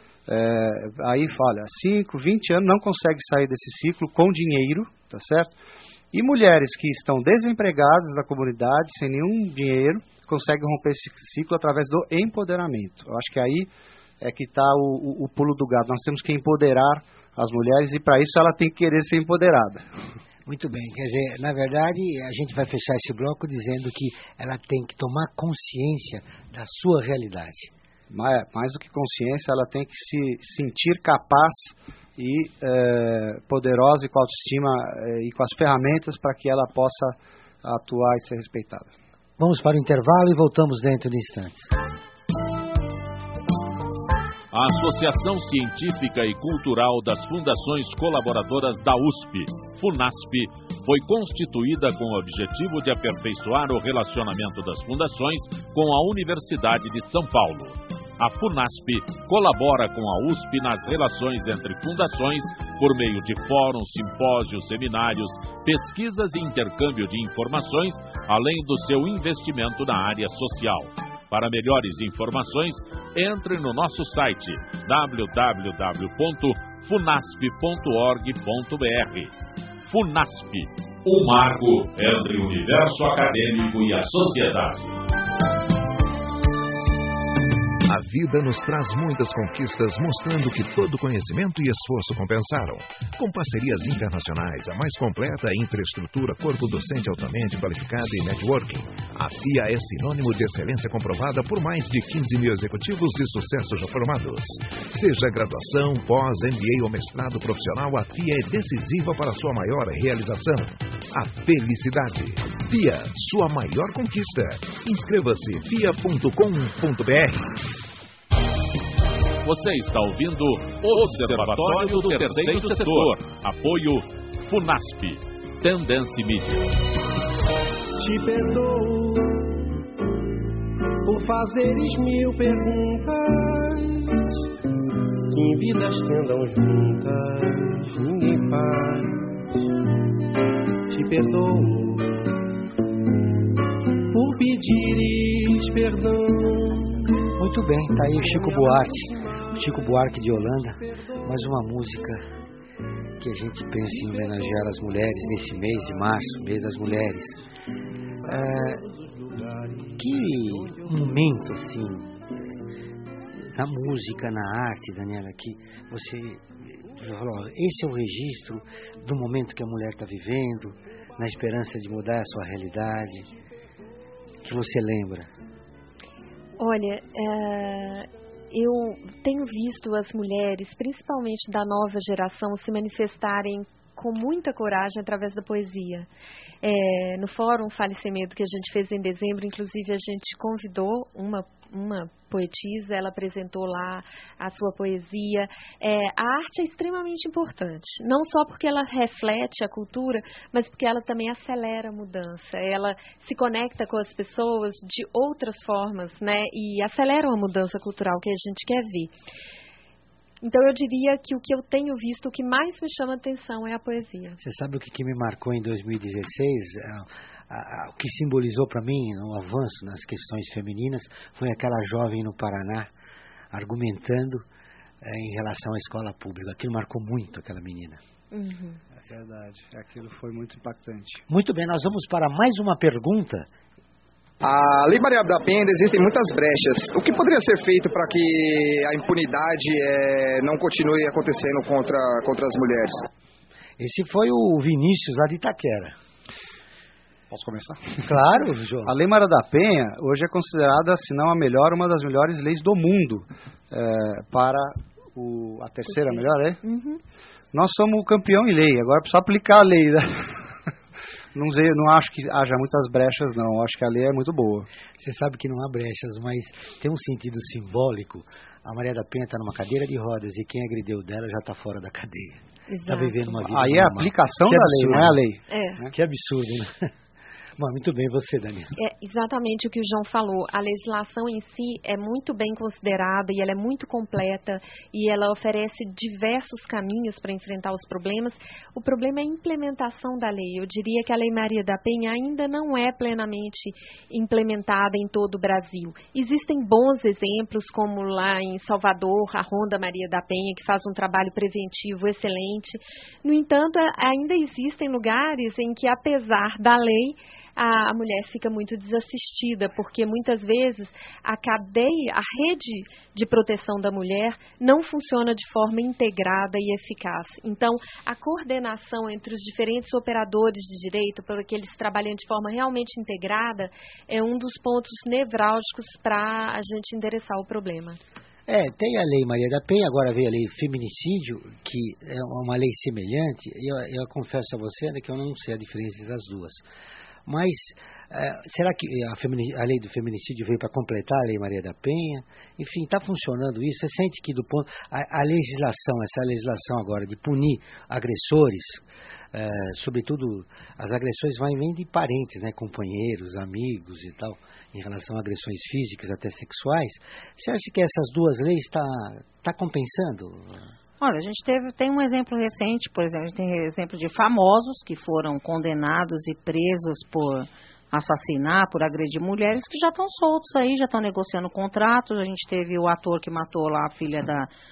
Aí fala, 5, 20 anos, não consegue sair desse ciclo com dinheiro, tá certo? E mulheres que estão desempregadas da comunidade, sem nenhum dinheiro, conseguem romper esse ciclo através do empoderamento. Eu acho que aí é que está o pulo do gato. Nós temos que empoderar as mulheres e, para isso, ela tem que querer ser empoderada. Muito bem. Quer dizer, na verdade, a gente vai fechar esse bloco dizendo que ela tem que tomar consciência da sua realidade. Mais do que consciência, ela tem que se sentir capaz e poderosa e com autoestima e com as ferramentas para que ela possa atuar e ser respeitada. Vamos para o intervalo e voltamos dentro de instantes. A Associação Científica e Cultural das Fundações Colaboradoras da USP, FUNASP, foi constituída com o objetivo de aperfeiçoar o relacionamento das fundações com a Universidade de São Paulo. A FUNASP colabora com a USP nas relações entre fundações por meio de fóruns, simpósios, seminários, pesquisas e intercâmbio de informações, além do seu investimento na área social. Para melhores informações, entre no nosso site www.funasp.org.br. FUNASP, um marco entre o universo acadêmico e a sociedade. A vida nos traz muitas conquistas, mostrando que todo conhecimento e esforço compensaram. Com parcerias internacionais, a mais completa infraestrutura, corpo docente altamente qualificado e networking, a FIA é sinônimo de excelência comprovada por mais de 15 mil executivos de sucesso já formados. Seja graduação, pós, MBA ou mestrado profissional, a FIA é decisiva para sua maior realização. A felicidade. FIA, sua maior conquista. Inscreva-se fia.com.br. Você está ouvindo o Observatório do Terceiro Setor. Apoio FUNASP. Tendência Mídia. Te perdoo por fazeres mil perguntas, que em vidas que andam juntas ninguém faz. Te perdoo por pedires perdão. Muito bem, tá aí o Chico Buarque de Holanda, mais uma música que a gente pensa em homenagear as mulheres nesse mês de março, mês das mulheres. Que momento, assim, na música, na arte, Daniela, que você falou, esse é o registro do momento que a mulher está vivendo, na esperança de mudar a sua realidade, que você lembra? Olha, eu tenho visto as mulheres, principalmente da nova geração, se manifestarem com muita coragem através da poesia. No Fórum Fale Sem Medo que a gente fez em dezembro, inclusive a gente convidou uma poetisa, ela apresentou lá a sua poesia. A arte é extremamente importante, não só porque ela reflete a cultura, mas porque ela também acelera a mudança, ela se conecta com as pessoas de outras formas, né, e acelera a mudança cultural que a gente quer ver. Então eu diria que o que eu tenho visto, o que mais me chama a atenção é a poesia. Você sabe o que me marcou em 2016? O que simbolizou para mim o avanço nas questões femininas foi aquela jovem no Paraná argumentando em relação à escola pública. Aquilo marcou muito aquela menina. Uhum. É verdade, aquilo foi muito impactante. Muito bem, nós vamos para mais uma pergunta. A Lei Maria da Penha existem muitas brechas. O que poderia ser feito para que a impunidade não continue acontecendo contra as mulheres? Esse foi o Vinícius lá de Itaquera. Posso começar? Claro, João. A Lei Maria da Penha hoje é considerada, se não a melhor, uma das melhores leis do mundo para a terceira melhor lei. Uhum. Nós somos o campeão em lei, agora precisa aplicar a lei, né? Não acho que haja muitas brechas, não. Acho que a lei é muito boa. Você sabe que não há brechas, mas tem um sentido simbólico. A Maria da Penha está numa cadeira de rodas e quem agrediu dela já está fora da cadeia. Está vivendo uma vida Aí é a aplicação da lei, não é a lei. Que absurdo, né? Bom, muito bem, você, Daniela. É exatamente o que o João falou. A legislação em si é muito bem considerada e ela é muito completa e ela oferece diversos caminhos para enfrentar os problemas. O problema é a implementação da lei. Eu diria que a Lei Maria da Penha ainda não é plenamente implementada em todo o Brasil. Existem bons exemplos, como lá em Salvador, a Ronda Maria da Penha, que faz um trabalho preventivo excelente. No entanto, ainda existem lugares em que, apesar da lei, a mulher fica muito desassistida, porque muitas vezes a cadeia, a rede de proteção da mulher não funciona de forma integrada e eficaz. Então, a coordenação entre os diferentes operadores de direito, para que eles trabalhem de forma realmente integrada, é um dos pontos nevrálgicos para a gente endereçar o problema. Tem a Lei Maria da Penha, agora veio a Lei Feminicídio, que é uma lei semelhante. Eu confesso a você, né, que eu não sei a diferença das duas. Mas será que a lei do feminicídio veio para completar a Lei Maria da Penha? Enfim, está funcionando isso? Você sente que a legislação, essa legislação agora de punir agressores, sobretudo as agressões vêm de parentes, né, companheiros, amigos e tal, em relação a agressões físicas até sexuais, você acha que essas duas leis tá compensando? Olha, a gente tem um exemplo recente, por exemplo, a gente tem exemplo de famosos que foram condenados e presos por assassinar, por agredir mulheres, que já estão soltos aí, já estão negociando contratos. A gente teve o ator que matou lá a filha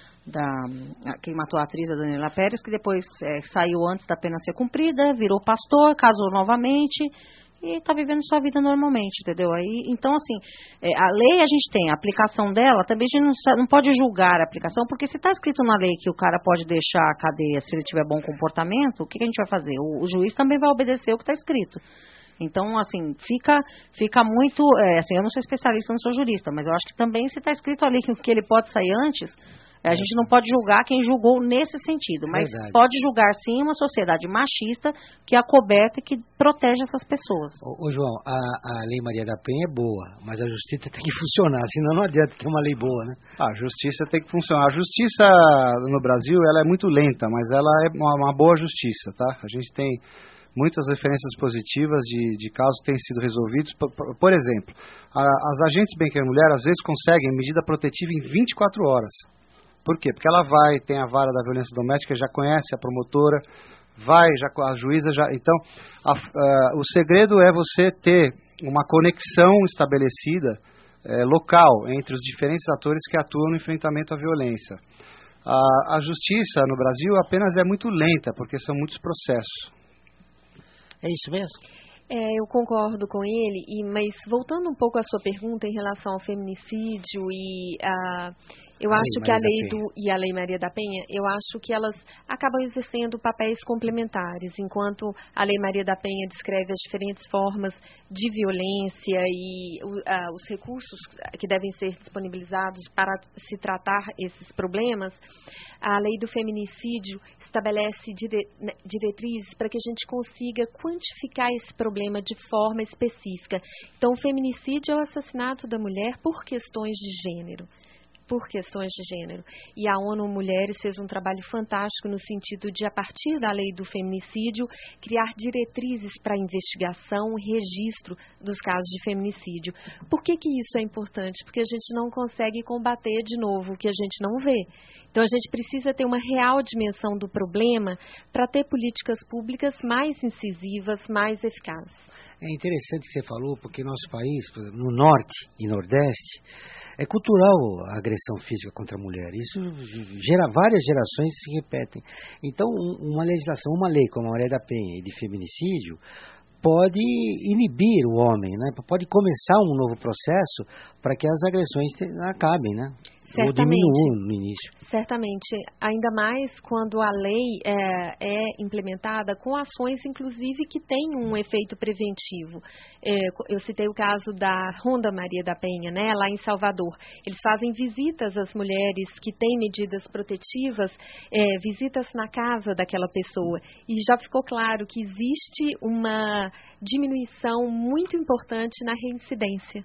que matou a atriz, a Daniela Pérez, que depois saiu antes da pena ser cumprida, virou pastor, casou novamente e está vivendo sua vida normalmente, entendeu? Então, assim, a lei a gente tem, a aplicação dela, também a gente não pode julgar a aplicação, porque se está escrito na lei que o cara pode deixar a cadeia se ele tiver bom comportamento, o que a gente vai fazer? O juiz também vai obedecer o que está escrito. Então, assim, fica muito... assim, eu não sou especialista, não sou jurista, mas eu acho que também se está escrito ali que ele pode sair antes... A gente não pode julgar quem julgou nesse sentido, mas pode julgar sim uma sociedade machista que acoberta e que protege essas pessoas. Ô João, a Lei Maria da Penha é boa, mas a justiça tem que funcionar, senão não adianta ter uma lei boa, né? A justiça tem que funcionar. A justiça no Brasil, ela é muito lenta, mas ela é uma boa justiça, tá? A gente tem muitas referências positivas de casos que têm sido resolvidos. Por exemplo, as agentes bem querer mulher às vezes conseguem medida protetiva em 24 horas. Por quê? Porque ela tem a vara da violência doméstica, já conhece a promotora, a juíza já... Então, o segredo é você ter uma conexão estabelecida, local, entre os diferentes atores que atuam no enfrentamento à violência. A justiça no Brasil apenas é muito lenta, porque são muitos processos. É isso mesmo? Eu concordo com ele, mas voltando um pouco à sua pergunta em relação ao feminicídio eu acho que a lei e a Lei Maria da Penha, eu acho que elas acabam exercendo papéis complementares, enquanto a Lei Maria da Penha descreve as diferentes formas de violência e os recursos que devem ser disponibilizados para se tratar esses problemas, a Lei do Feminicídio estabelece diretrizes para que a gente consiga quantificar esse problema de forma específica. Então, o feminicídio é o assassinato da mulher por questões de gênero. E a ONU Mulheres fez um trabalho fantástico no sentido de, a partir da lei do feminicídio, criar diretrizes para investigação e registro dos casos de feminicídio. Por que isso é importante? Porque a gente não consegue combater de novo o que a gente não vê. Então, a gente precisa ter uma real dimensão do problema para ter políticas públicas mais incisivas, mais eficazes. É interessante que você falou, porque nosso país, por exemplo, no Norte e Nordeste, é cultural a agressão física contra a mulher. Isso várias gerações se repetem. Então, uma legislação, uma lei como a Maria da Penha e de feminicídio, pode inibir o homem, né? Pode começar um novo processo para que as agressões acabem, né? Ou diminuam no início. Certamente, ainda mais quando a lei é implementada com ações, inclusive, que têm um efeito preventivo. Eu citei o caso da Ronda Maria da Penha, né, lá em Salvador. Eles fazem visitas às mulheres que têm medidas protetivas, visitas na casa daquela pessoa. E já ficou claro que existe uma diminuição muito importante na reincidência.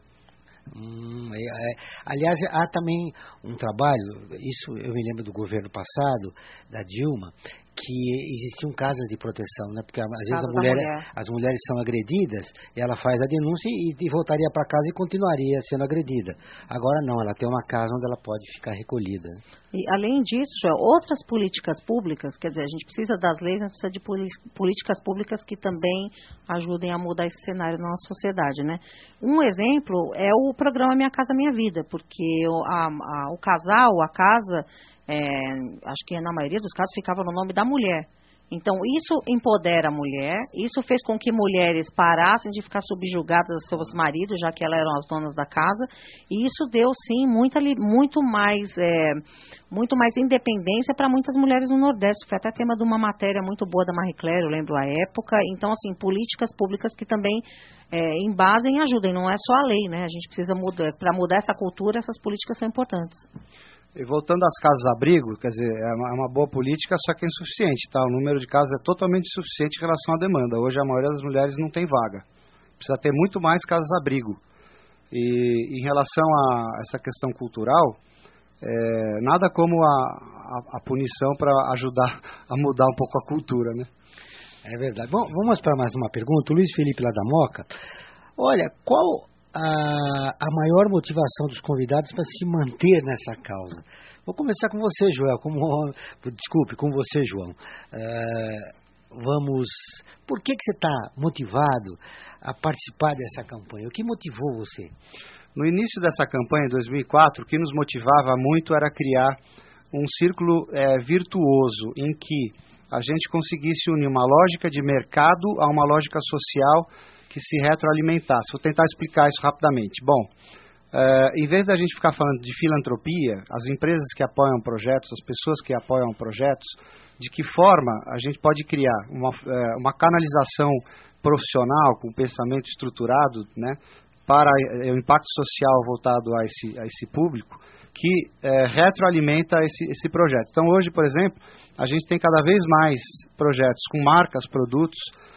Aliás, há também um trabalho, isso eu me lembro do governo passado, da Dilma, que existiam casas de proteção, né? Porque às vezes as mulheres são agredidas, ela faz a denúncia e voltaria para casa e continuaria sendo agredida. Agora não, ela tem uma casa onde ela pode ficar recolhida. E além disso, outras políticas públicas, quer dizer, a gente precisa das leis, mas precisa de políticas públicas que também ajudem a mudar esse cenário na nossa sociedade, né? Um exemplo é o programa Minha Casa Minha Vida, porque o casal, a casa, acho que na maioria dos casos ficava no nome da mulher. Então, isso empodera a mulher, isso fez com que mulheres parassem de ficar subjugadas aos seus maridos, já que elas eram as donas da casa, e isso deu, sim, muito mais independência para muitas mulheres no Nordeste. Foi até tema de uma matéria muito boa da Marie Claire, eu lembro a época. Então, assim, políticas públicas que também embasem e ajudem, não é só a lei, né? A gente precisa mudar, para mudar essa cultura, essas políticas são importantes. E voltando às casas-abrigo, quer dizer, é uma boa política, só que é insuficiente, tá? O número de casas é totalmente insuficiente em relação à demanda. Hoje a maioria das mulheres não tem vaga. Precisa ter muito mais casas-abrigo. E em relação a essa questão cultural, nada como a punição para ajudar a mudar um pouco a cultura, né? É verdade. Bom, vamos para mais uma pergunta. O Luiz Felipe lá da Moca. Olha, qual a maior motivação dos convidados para se manter nessa causa? Vou começar com você, Joel. Com você, João. Por que você está motivado a participar dessa campanha? O que motivou você? No início dessa campanha, em 2004, o que nos motivava muito era criar um círculo virtuoso em que a gente conseguisse unir uma lógica de mercado a uma lógica social que se retroalimentasse. Vou tentar explicar isso rapidamente. Bom, em vez da gente ficar falando de filantropia, as empresas que apoiam projetos, as pessoas que apoiam projetos, de que forma a gente pode criar uma canalização profissional com pensamento estruturado, né, para o impacto social voltado a esse público, que retroalimenta esse projeto. Então, hoje, por exemplo, a gente tem cada vez mais projetos com marcas, produtos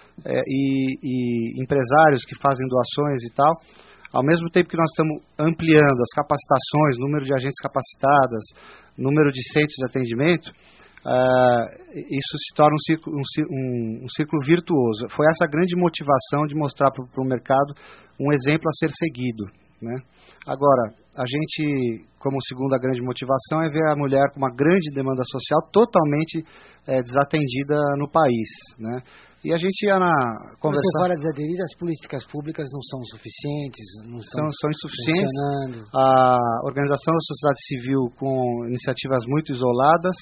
e empresários que fazem doações e tal, ao mesmo tempo que nós estamos ampliando as capacitações, número de agentes capacitadas, número de centros de atendimento, isso se torna um círculo virtuoso. Foi essa grande motivação de mostrar para o mercado um exemplo a ser seguido, né? Agora, a gente, como segunda grande motivação, é ver a mulher com uma grande demanda social totalmente desatendida no país, né? E a gente ia conversar... Você fala desaderida, as políticas públicas não são suficientes, não são insuficientes. A organização da sociedade civil com iniciativas muito isoladas.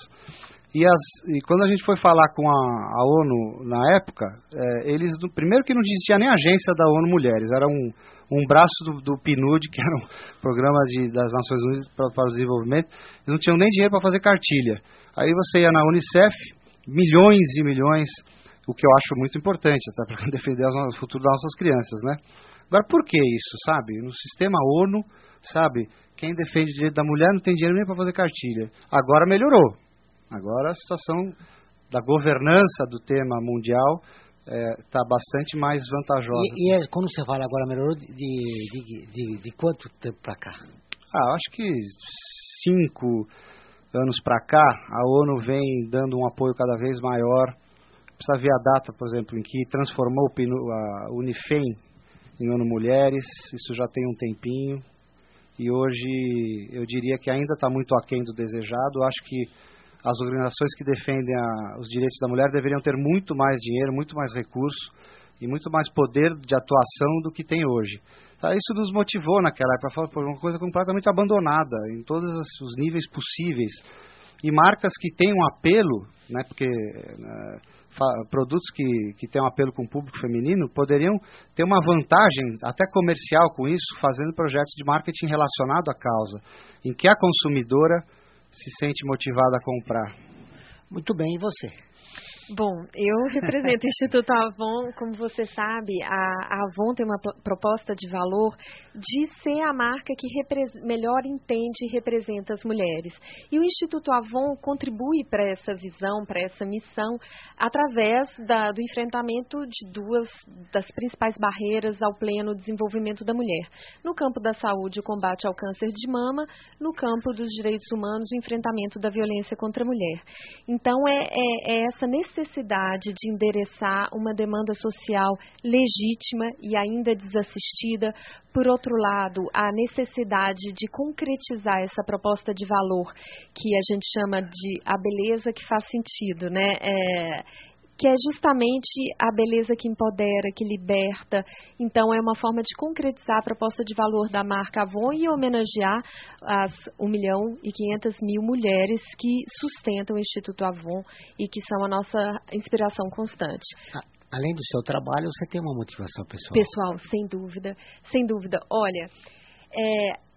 E quando a gente foi falar com a ONU na época, primeiro que não existia nem agência da ONU Mulheres, era um braço do PNUD, que era um programa das Nações Unidas para o Desenvolvimento, eles não tinham nem dinheiro para fazer cartilha. Aí você ia na Unicef, milhões e milhões, o que eu acho muito importante, até para defender o futuro das nossas crianças, né? Agora, por que isso, sabe? No sistema ONU, sabe, quem defende o direito da mulher não tem dinheiro nem para fazer cartilha. Agora melhorou. Agora a situação da governança do tema mundial está bastante mais vantajosa. E quando você fala agora melhorou, de quanto tempo para cá? Acho que 5 anos para cá, a ONU vem dando um apoio cada vez maior. Precisa ver a data, por exemplo, em que transformou a Unifem em ONU Mulheres. Isso já tem um tempinho. E hoje eu diria que ainda está muito aquém do desejado. Acho que as organizações que defendem os direitos da mulher deveriam ter muito mais dinheiro, muito mais recurso e muito mais poder de atuação do que tem hoje. Isso nos motivou naquela época, para falar uma coisa completamente abandonada em todos os níveis possíveis. E marcas que têm um apelo, né, porque produtos que têm um apelo com o público feminino poderiam ter uma vantagem até comercial com isso, fazendo projetos de marketing relacionado à causa, em que a consumidora se sente motivada a comprar. Muito bem, e você? Bom, eu represento o Instituto Avon. Como você sabe, a Avon tem uma proposta de valor de ser a marca que melhor entende e representa as mulheres. E o Instituto Avon contribui para essa visão, para essa missão, através do enfrentamento de duas das principais barreiras ao pleno desenvolvimento da mulher. No campo da saúde, o combate ao câncer de mama; no campo dos direitos humanos, o enfrentamento da violência contra a mulher. Então, é essa necessidade de endereçar uma demanda social legítima e ainda desassistida. Por outro lado, a necessidade de concretizar essa proposta de valor, que a gente chama de a beleza que faz sentido, né? Que é justamente a beleza que empodera, que liberta. Então, é uma forma de concretizar a proposta de valor da marca Avon e homenagear as 1.500.000 mulheres que sustentam o Instituto Avon e que são a nossa inspiração constante. Além do seu trabalho, você tem uma motivação pessoal? Pessoal, sem dúvida. Sem dúvida. Olha,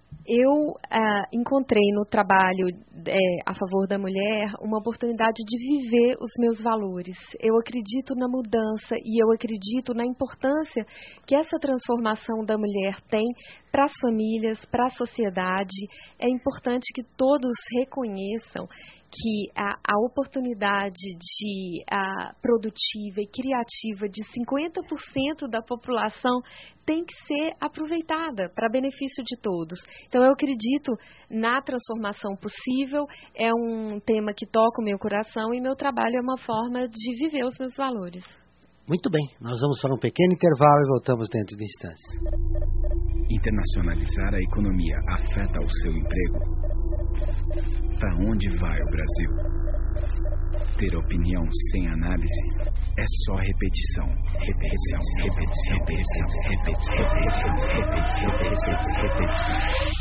Eu encontrei no trabalho a favor da mulher uma oportunidade de viver os meus valores. Eu acredito na mudança e eu acredito na importância que essa transformação da mulher tem para as famílias, para a sociedade. É importante que todos reconheçam que a oportunidade produtiva e criativa de 50% da população tem que ser aproveitada para benefício de todos. Então, eu acredito na transformação possível, é um tema que toca o meu coração e meu trabalho é uma forma de viver os meus valores. Muito bem, nós vamos para um pequeno intervalo e voltamos dentro de instantes. Internacionalizar a economia afeta o seu emprego? Para onde vai o Brasil? Ter opinião sem análise é só repetição. Repetição, repetição, repetição, repetição, repetição, repetição, repetição.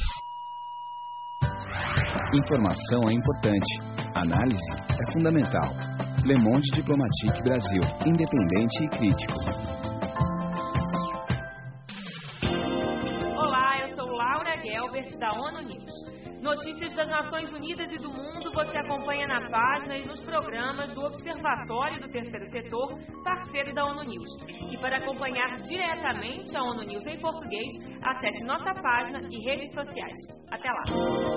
Informação é importante. Análise é fundamental. Le Monde Diplomatique Brasil, independente e crítico. Olá, eu sou Laura Gelbert, da ONU News. Notícias das Nações Unidas e do mundo você acompanha na página e nos programas do Observatório do Terceiro Setor, parceiro da ONU News. E para acompanhar diretamente a ONU News em português, acesse nossa página e redes sociais. Até lá!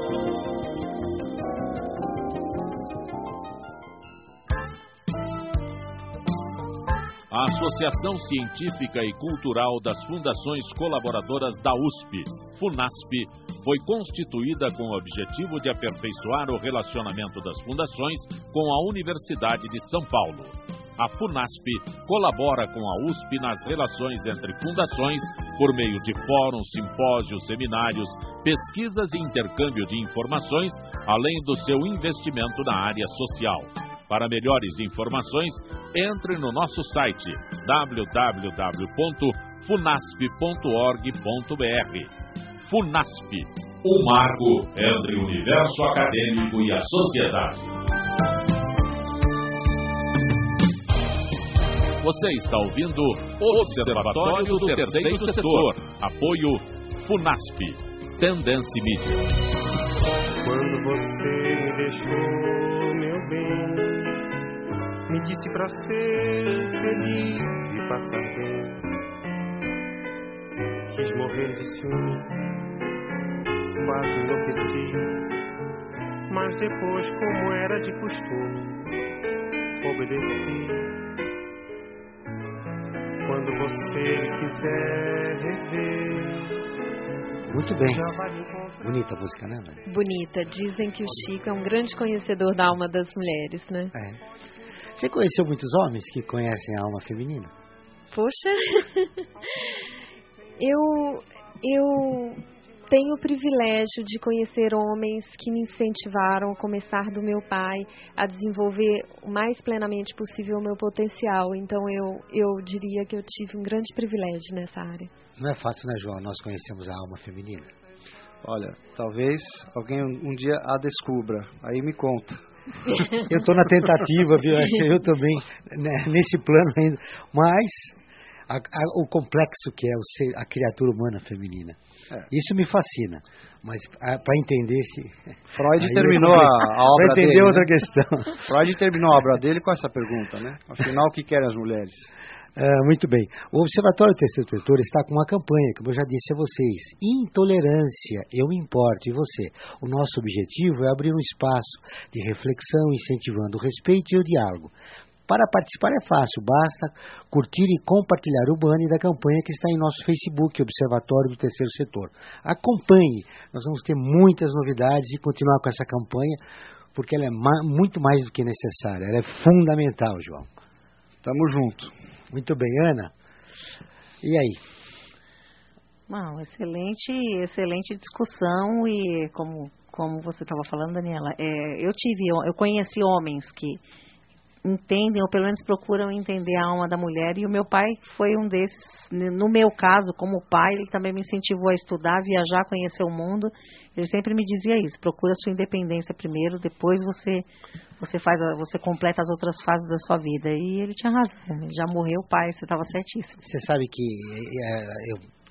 A Associação Científica e Cultural das Fundações Colaboradoras da USP, FUNASP, foi constituída com o objetivo de aperfeiçoar o relacionamento das fundações com a Universidade de São Paulo. A FUNASP colabora com a USP nas relações entre fundações por meio de fóruns, simpósios, seminários, pesquisas e intercâmbio de informações, além do seu investimento na área social. Para melhores informações, entre no nosso site www.funasp.org.br. FUNASP, um marco entre o universo acadêmico e a sociedade. Você está ouvindo o Observatório do Terceiro Setor. Apoio FUNASP, Tendência Mídia. Quando você me deixou, meu bem, me disse pra ser feliz e passar bem. Quis morrer de ciúme, quase enlouqueci. Mas depois, como era de costume, obedeci. Quando você quiser rever. Muito bem. Bonita a música, né, Maria? Bonita. Dizem que o Chico é um grande conhecedor da alma das mulheres, né? É. Você conheceu muitos homens que conhecem a alma feminina? Poxa, eu tenho o privilégio de conhecer homens que me incentivaram a começar do meu pai, a desenvolver o mais plenamente possível o meu potencial. Então, eu diria que eu tive um grande privilégio nessa área. Não é fácil, né, João? Nós conhecemos a alma feminina. Olha, talvez alguém um dia a descubra. Aí me conta. Eu estou na tentativa, viu? Acho que eu também, né, nesse plano ainda. Mas o complexo que é a criatura humana feminina. Isso me fascina. Mas para entender Freud terminou a obra dele. Para entender outra questão. Freud terminou a obra dele com essa pergunta, né? Afinal, o que querem as mulheres? Muito bem. O Observatório Terceiro Setor está com uma campanha, como eu já disse a vocês. Intolerância, eu me importo, e você? O nosso objetivo é abrir um espaço de reflexão, incentivando o respeito e o diálogo. Para participar é fácil, basta curtir e compartilhar o banner da campanha que está em nosso Facebook, Observatório do Terceiro Setor. Acompanhe, nós vamos ter muitas novidades e continuar com essa campanha, porque ela é muito mais do que necessária, ela é fundamental, João. Tamo junto. Muito bem, Ana. E aí? Não, excelente discussão e como você estava falando, Daniela, eu conheci homens que entendem, ou pelo menos procuram entender a alma da mulher, e o meu pai foi um desses. No meu caso, como pai, ele também me incentivou a estudar, viajar, conhecer o mundo. Ele sempre me dizia isso: procura a sua independência primeiro, depois você completa as outras fases da sua vida. E ele tinha razão, ele já morreu, pai, você estava certíssimo. Você sabe que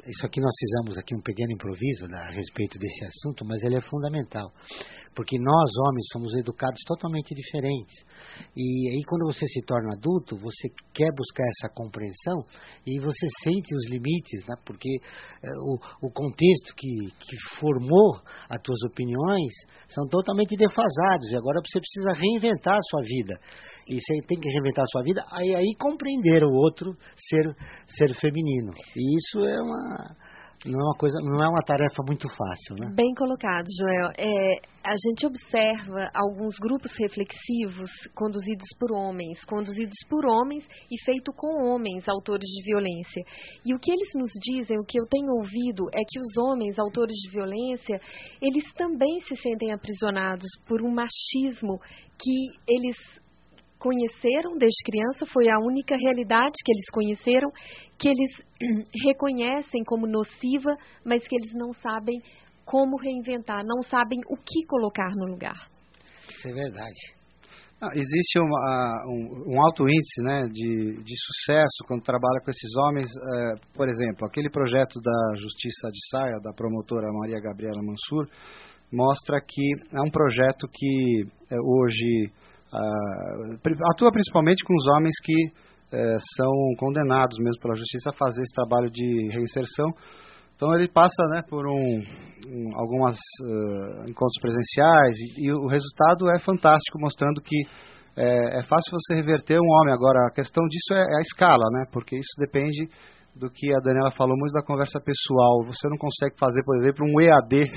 isso aqui nós fizemos aqui um pequeno improviso a respeito desse assunto, mas ele é fundamental. Porque nós, homens, somos educados totalmente diferentes. E aí, quando você se torna adulto, você quer buscar essa compreensão e você sente os limites, né? Porque o contexto que formou as tuas opiniões são totalmente defasados. E agora você precisa reinventar a sua vida. E você tem que reinventar a sua vida, aí compreender o outro ser feminino. E isso não é uma tarefa muito fácil, né? Bem colocado, Joel. A gente observa alguns grupos reflexivos conduzidos por homens e feito com homens, autores de violência. E o que eles nos dizem, o que eu tenho ouvido, é que os homens, autores de violência, eles também se sentem aprisionados por um machismo que eles conheceram desde criança, foi a única realidade que eles conheceram, que eles reconhecem como nociva, mas que eles não sabem como reinventar, não sabem o que colocar no lugar. Isso é verdade. Existe um alto índice, né, de sucesso quando trabalha com esses homens. Por exemplo, aquele projeto da Justiça de Saia, da promotora Maria Gabriela Mansur, mostra que é um projeto que hoje atua principalmente com os homens que são condenados mesmo pela justiça a fazer esse trabalho de reinserção. Então ele passa, né, por algumas encontros presenciais e o resultado é fantástico, mostrando que é fácil você reverter um homem. Agora, a questão disso é a escala, né, porque isso depende do que a Daniela falou muito da conversa pessoal. Você não consegue fazer, por exemplo, um EAD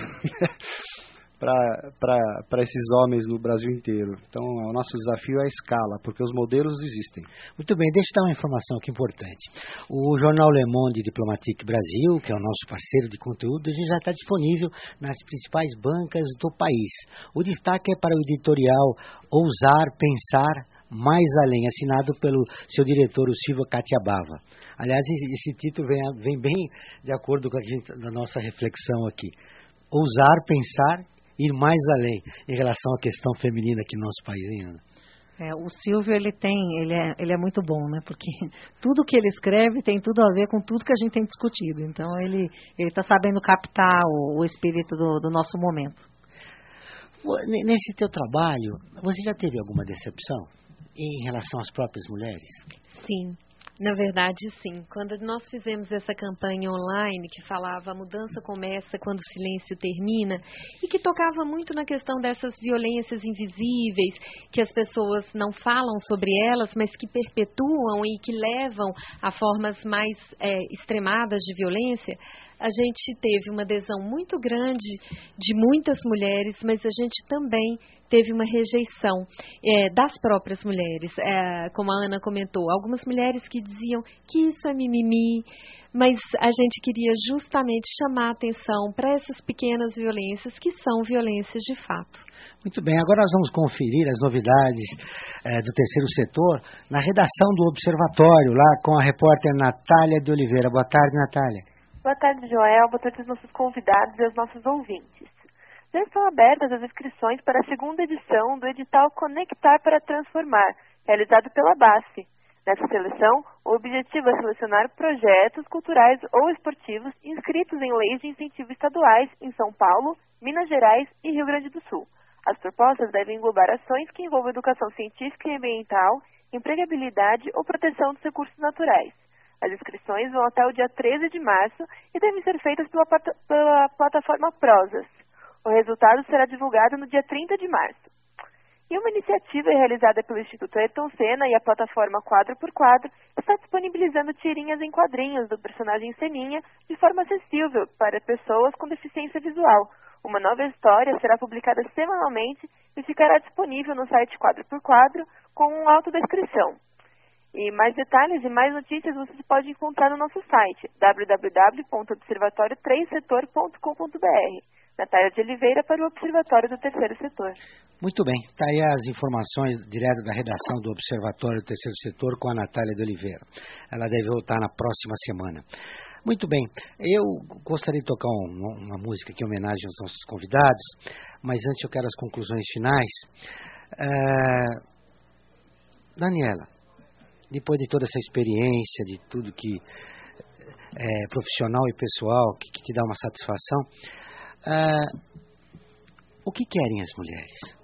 para esses homens no Brasil inteiro. Então, o nosso desafio é a escala, porque os modelos existem. Muito bem, deixa eu dar uma informação aqui importante. O jornal Le Monde Diplomatique Brasil, que é o nosso parceiro de conteúdo, já está disponível nas principais bancas do país. O destaque é para o editorial Ousar Pensar Mais Além, assinado pelo seu diretor, o Silvio Catiabava. Aliás, esse título vem bem de acordo com a nossa reflexão aqui. Ousar Pensar ir mais além em relação à questão feminina aqui no nosso país, hein, Ana? O Silvio, ele é muito bom, né? Porque tudo que ele escreve tem tudo a ver com tudo que a gente tem discutido. Então, ele está sabendo captar o espírito do nosso momento. Nesse teu trabalho, você já teve alguma decepção em relação às próprias mulheres? Sim. Na verdade, sim. Quando nós fizemos essa campanha online que falava a mudança começa quando o silêncio termina e que tocava muito na questão dessas violências invisíveis, que as pessoas não falam sobre elas, mas que perpetuam e que levam a formas mais extremadas de violência, a gente teve uma adesão muito grande de muitas mulheres, mas a gente também teve uma rejeição das próprias mulheres, como a Ana comentou, algumas mulheres que diziam que isso é mimimi, mas a gente queria justamente chamar a atenção para essas pequenas violências que são violências de fato. Muito bem, agora nós vamos conferir as novidades do terceiro setor na redação do Observatório, lá com a repórter Natália de Oliveira. Boa tarde, Natália. Boa tarde, Joel. Boa tarde aos nossos convidados e aos nossos ouvintes. Já estão abertas as inscrições para a segunda edição do edital Conectar para Transformar, realizado pela BASF. Nessa seleção, o objetivo é selecionar projetos culturais ou esportivos inscritos em leis de incentivo estaduais em São Paulo, Minas Gerais e Rio Grande do Sul. As propostas devem englobar ações que envolvam educação científica e ambiental, empregabilidade ou proteção dos recursos naturais. As inscrições vão até o dia 13 de março e devem ser feitas pela plataforma Prosas. O resultado será divulgado no dia 30 de março. E uma iniciativa realizada pelo Instituto Ayrton Senna e a plataforma Quadro por Quadro está disponibilizando tirinhas em quadrinhos do personagem Seninha de forma acessível para pessoas com deficiência visual. Uma nova história será publicada semanalmente e ficará disponível no site Quadro por Quadro com autodescrição. E mais detalhes e mais notícias você pode encontrar no nosso site www.observatório3setor.com.br. Natália de Oliveira para o Observatório do Terceiro Setor. Muito bem, está aí as informações direto da redação do Observatório do Terceiro Setor com a Natália de Oliveira. Ela deve voltar na próxima semana. Muito bem, eu gostaria de tocar uma música aqui em homenagem aos nossos convidados, mas antes eu quero as conclusões finais. Daniela, depois de toda essa experiência, de tudo que é profissional e pessoal, que te dá uma satisfação, o que querem as mulheres?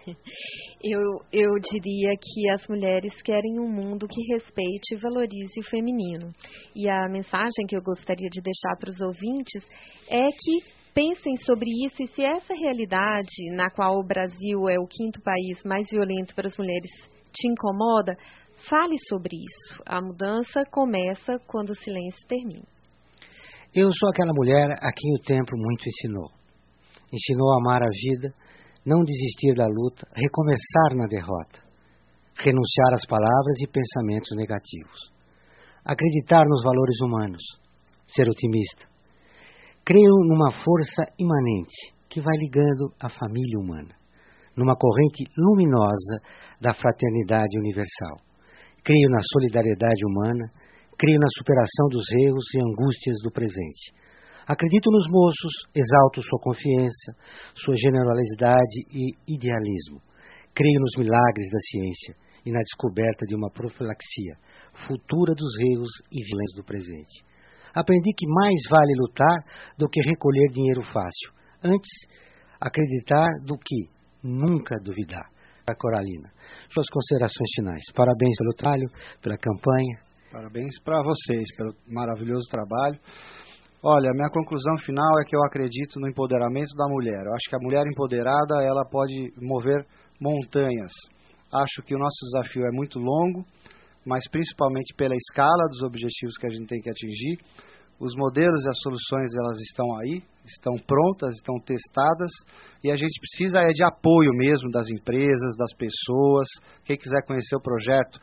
Eu diria que as mulheres querem um mundo que respeite e valorize o feminino. E a mensagem que eu gostaria de deixar para os ouvintes é que pensem sobre isso, e se essa realidade na qual o Brasil é o 5º país mais violento para as mulheres te incomoda, fale sobre isso. A mudança começa quando o silêncio termina. Eu sou aquela mulher a quem o tempo muito ensinou. Ensinou a amar a vida, não desistir da luta, recomeçar na derrota, renunciar às palavras e pensamentos negativos, acreditar nos valores humanos, ser otimista. Creio numa força imanente que vai ligando a família humana, numa corrente luminosa da fraternidade universal. Creio na solidariedade humana, creio na superação dos erros e angústias do presente. Acredito nos moços, exalto sua confiança, sua generosidade e idealismo. Creio nos milagres da ciência e na descoberta de uma profilaxia futura dos erros e violências do presente. Aprendi que mais vale lutar do que recolher dinheiro fácil. Antes, acreditar do que nunca duvidar. A Coralina, suas considerações finais. Parabéns pelo trabalho, pela campanha. Parabéns para vocês, pelo maravilhoso trabalho. Olha, a minha conclusão final é que eu acredito no empoderamento da mulher. Eu acho que a mulher empoderada, ela pode mover montanhas. Acho que o nosso desafio é muito longo, mas principalmente pela escala dos objetivos que a gente tem que atingir. Os modelos e as soluções, elas estão aí, estão prontas, estão testadas, e a gente precisa de apoio mesmo das empresas, das pessoas. Quem quiser conhecer o projeto,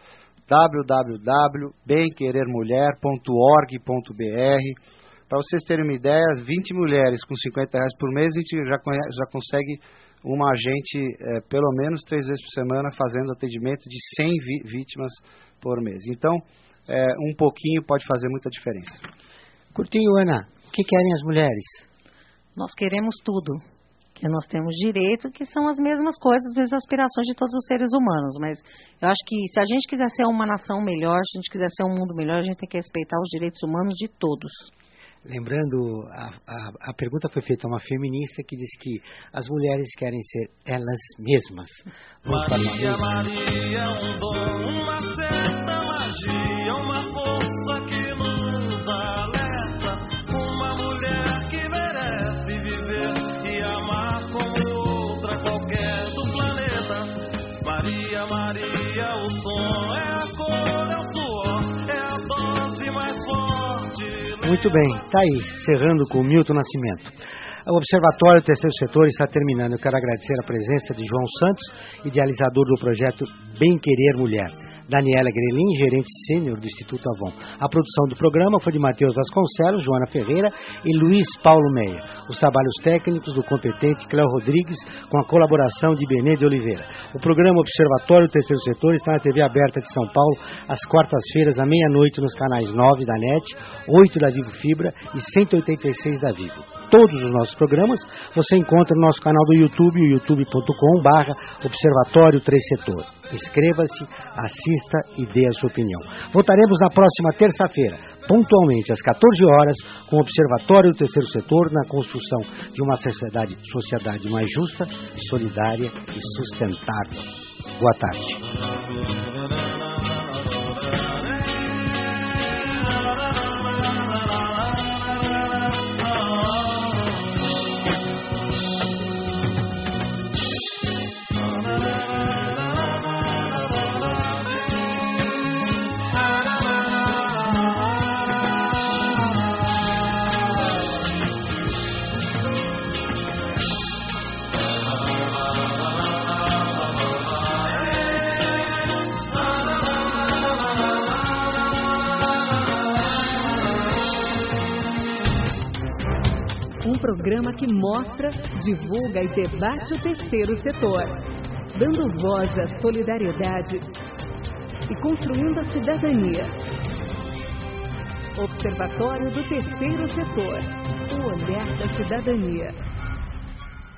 www.bemquerermulher.org.br. Para vocês terem uma ideia, 20 mulheres com R$50 por mês, a gente já consegue uma agente, pelo menos 3 vezes por semana, fazendo atendimento de 100 vítimas por mês. Então, um pouquinho pode fazer muita diferença. Curtinho, Ana, o que querem as mulheres? Nós queremos tudo, que nós temos direito, que são as mesmas coisas, as mesmas aspirações de todos os seres humanos. Mas eu acho que se a gente quiser ser uma nação melhor, se a gente quiser ser um mundo melhor, a gente tem que respeitar os direitos humanos de todos. Lembrando, a pergunta foi feita a uma feminista que disse que as mulheres querem ser elas mesmas. Maria, Maria, um dom, uma certa magia, uma força que nos alerta, uma mulher que merece viver e amar como outra qualquer do planeta. Maria, Maria, o som é a cor, é o suor, é a dose mais forte. Muito bem, está aí, encerrando com o Milton Nascimento. O Observatório Terceiro Setor está terminando. Eu quero agradecer a presença de João Santos, idealizador do projeto Bem Querer Mulher. Daniela Grelin, gerente sênior do Instituto Avon. A produção do programa foi de Matheus Vasconcelos, Joana Ferreira e Luiz Paulo Meia. Os trabalhos técnicos do competente Cléo Rodrigues, com a colaboração de Benê de Oliveira. O programa Observatório Terceiro Setor está na TV aberta de São Paulo, às quartas-feiras, à meia-noite, nos canais 9 da NET, 8 da Vivo Fibra e 186 da Vivo. Todos os nossos programas você encontra no nosso canal do YouTube, youtube.com/Observatório 3 Setor. Inscreva-se, assista e dê a sua opinião. Voltaremos na próxima terça-feira, pontualmente às 14 horas, com o Observatório do Terceiro Setor na construção de uma sociedade mais justa, solidária e sustentável. Boa tarde. Um programa que mostra, divulga e debate o terceiro setor, dando voz à solidariedade e construindo a cidadania. Observatório do Terceiro Setor, o olhar da cidadania.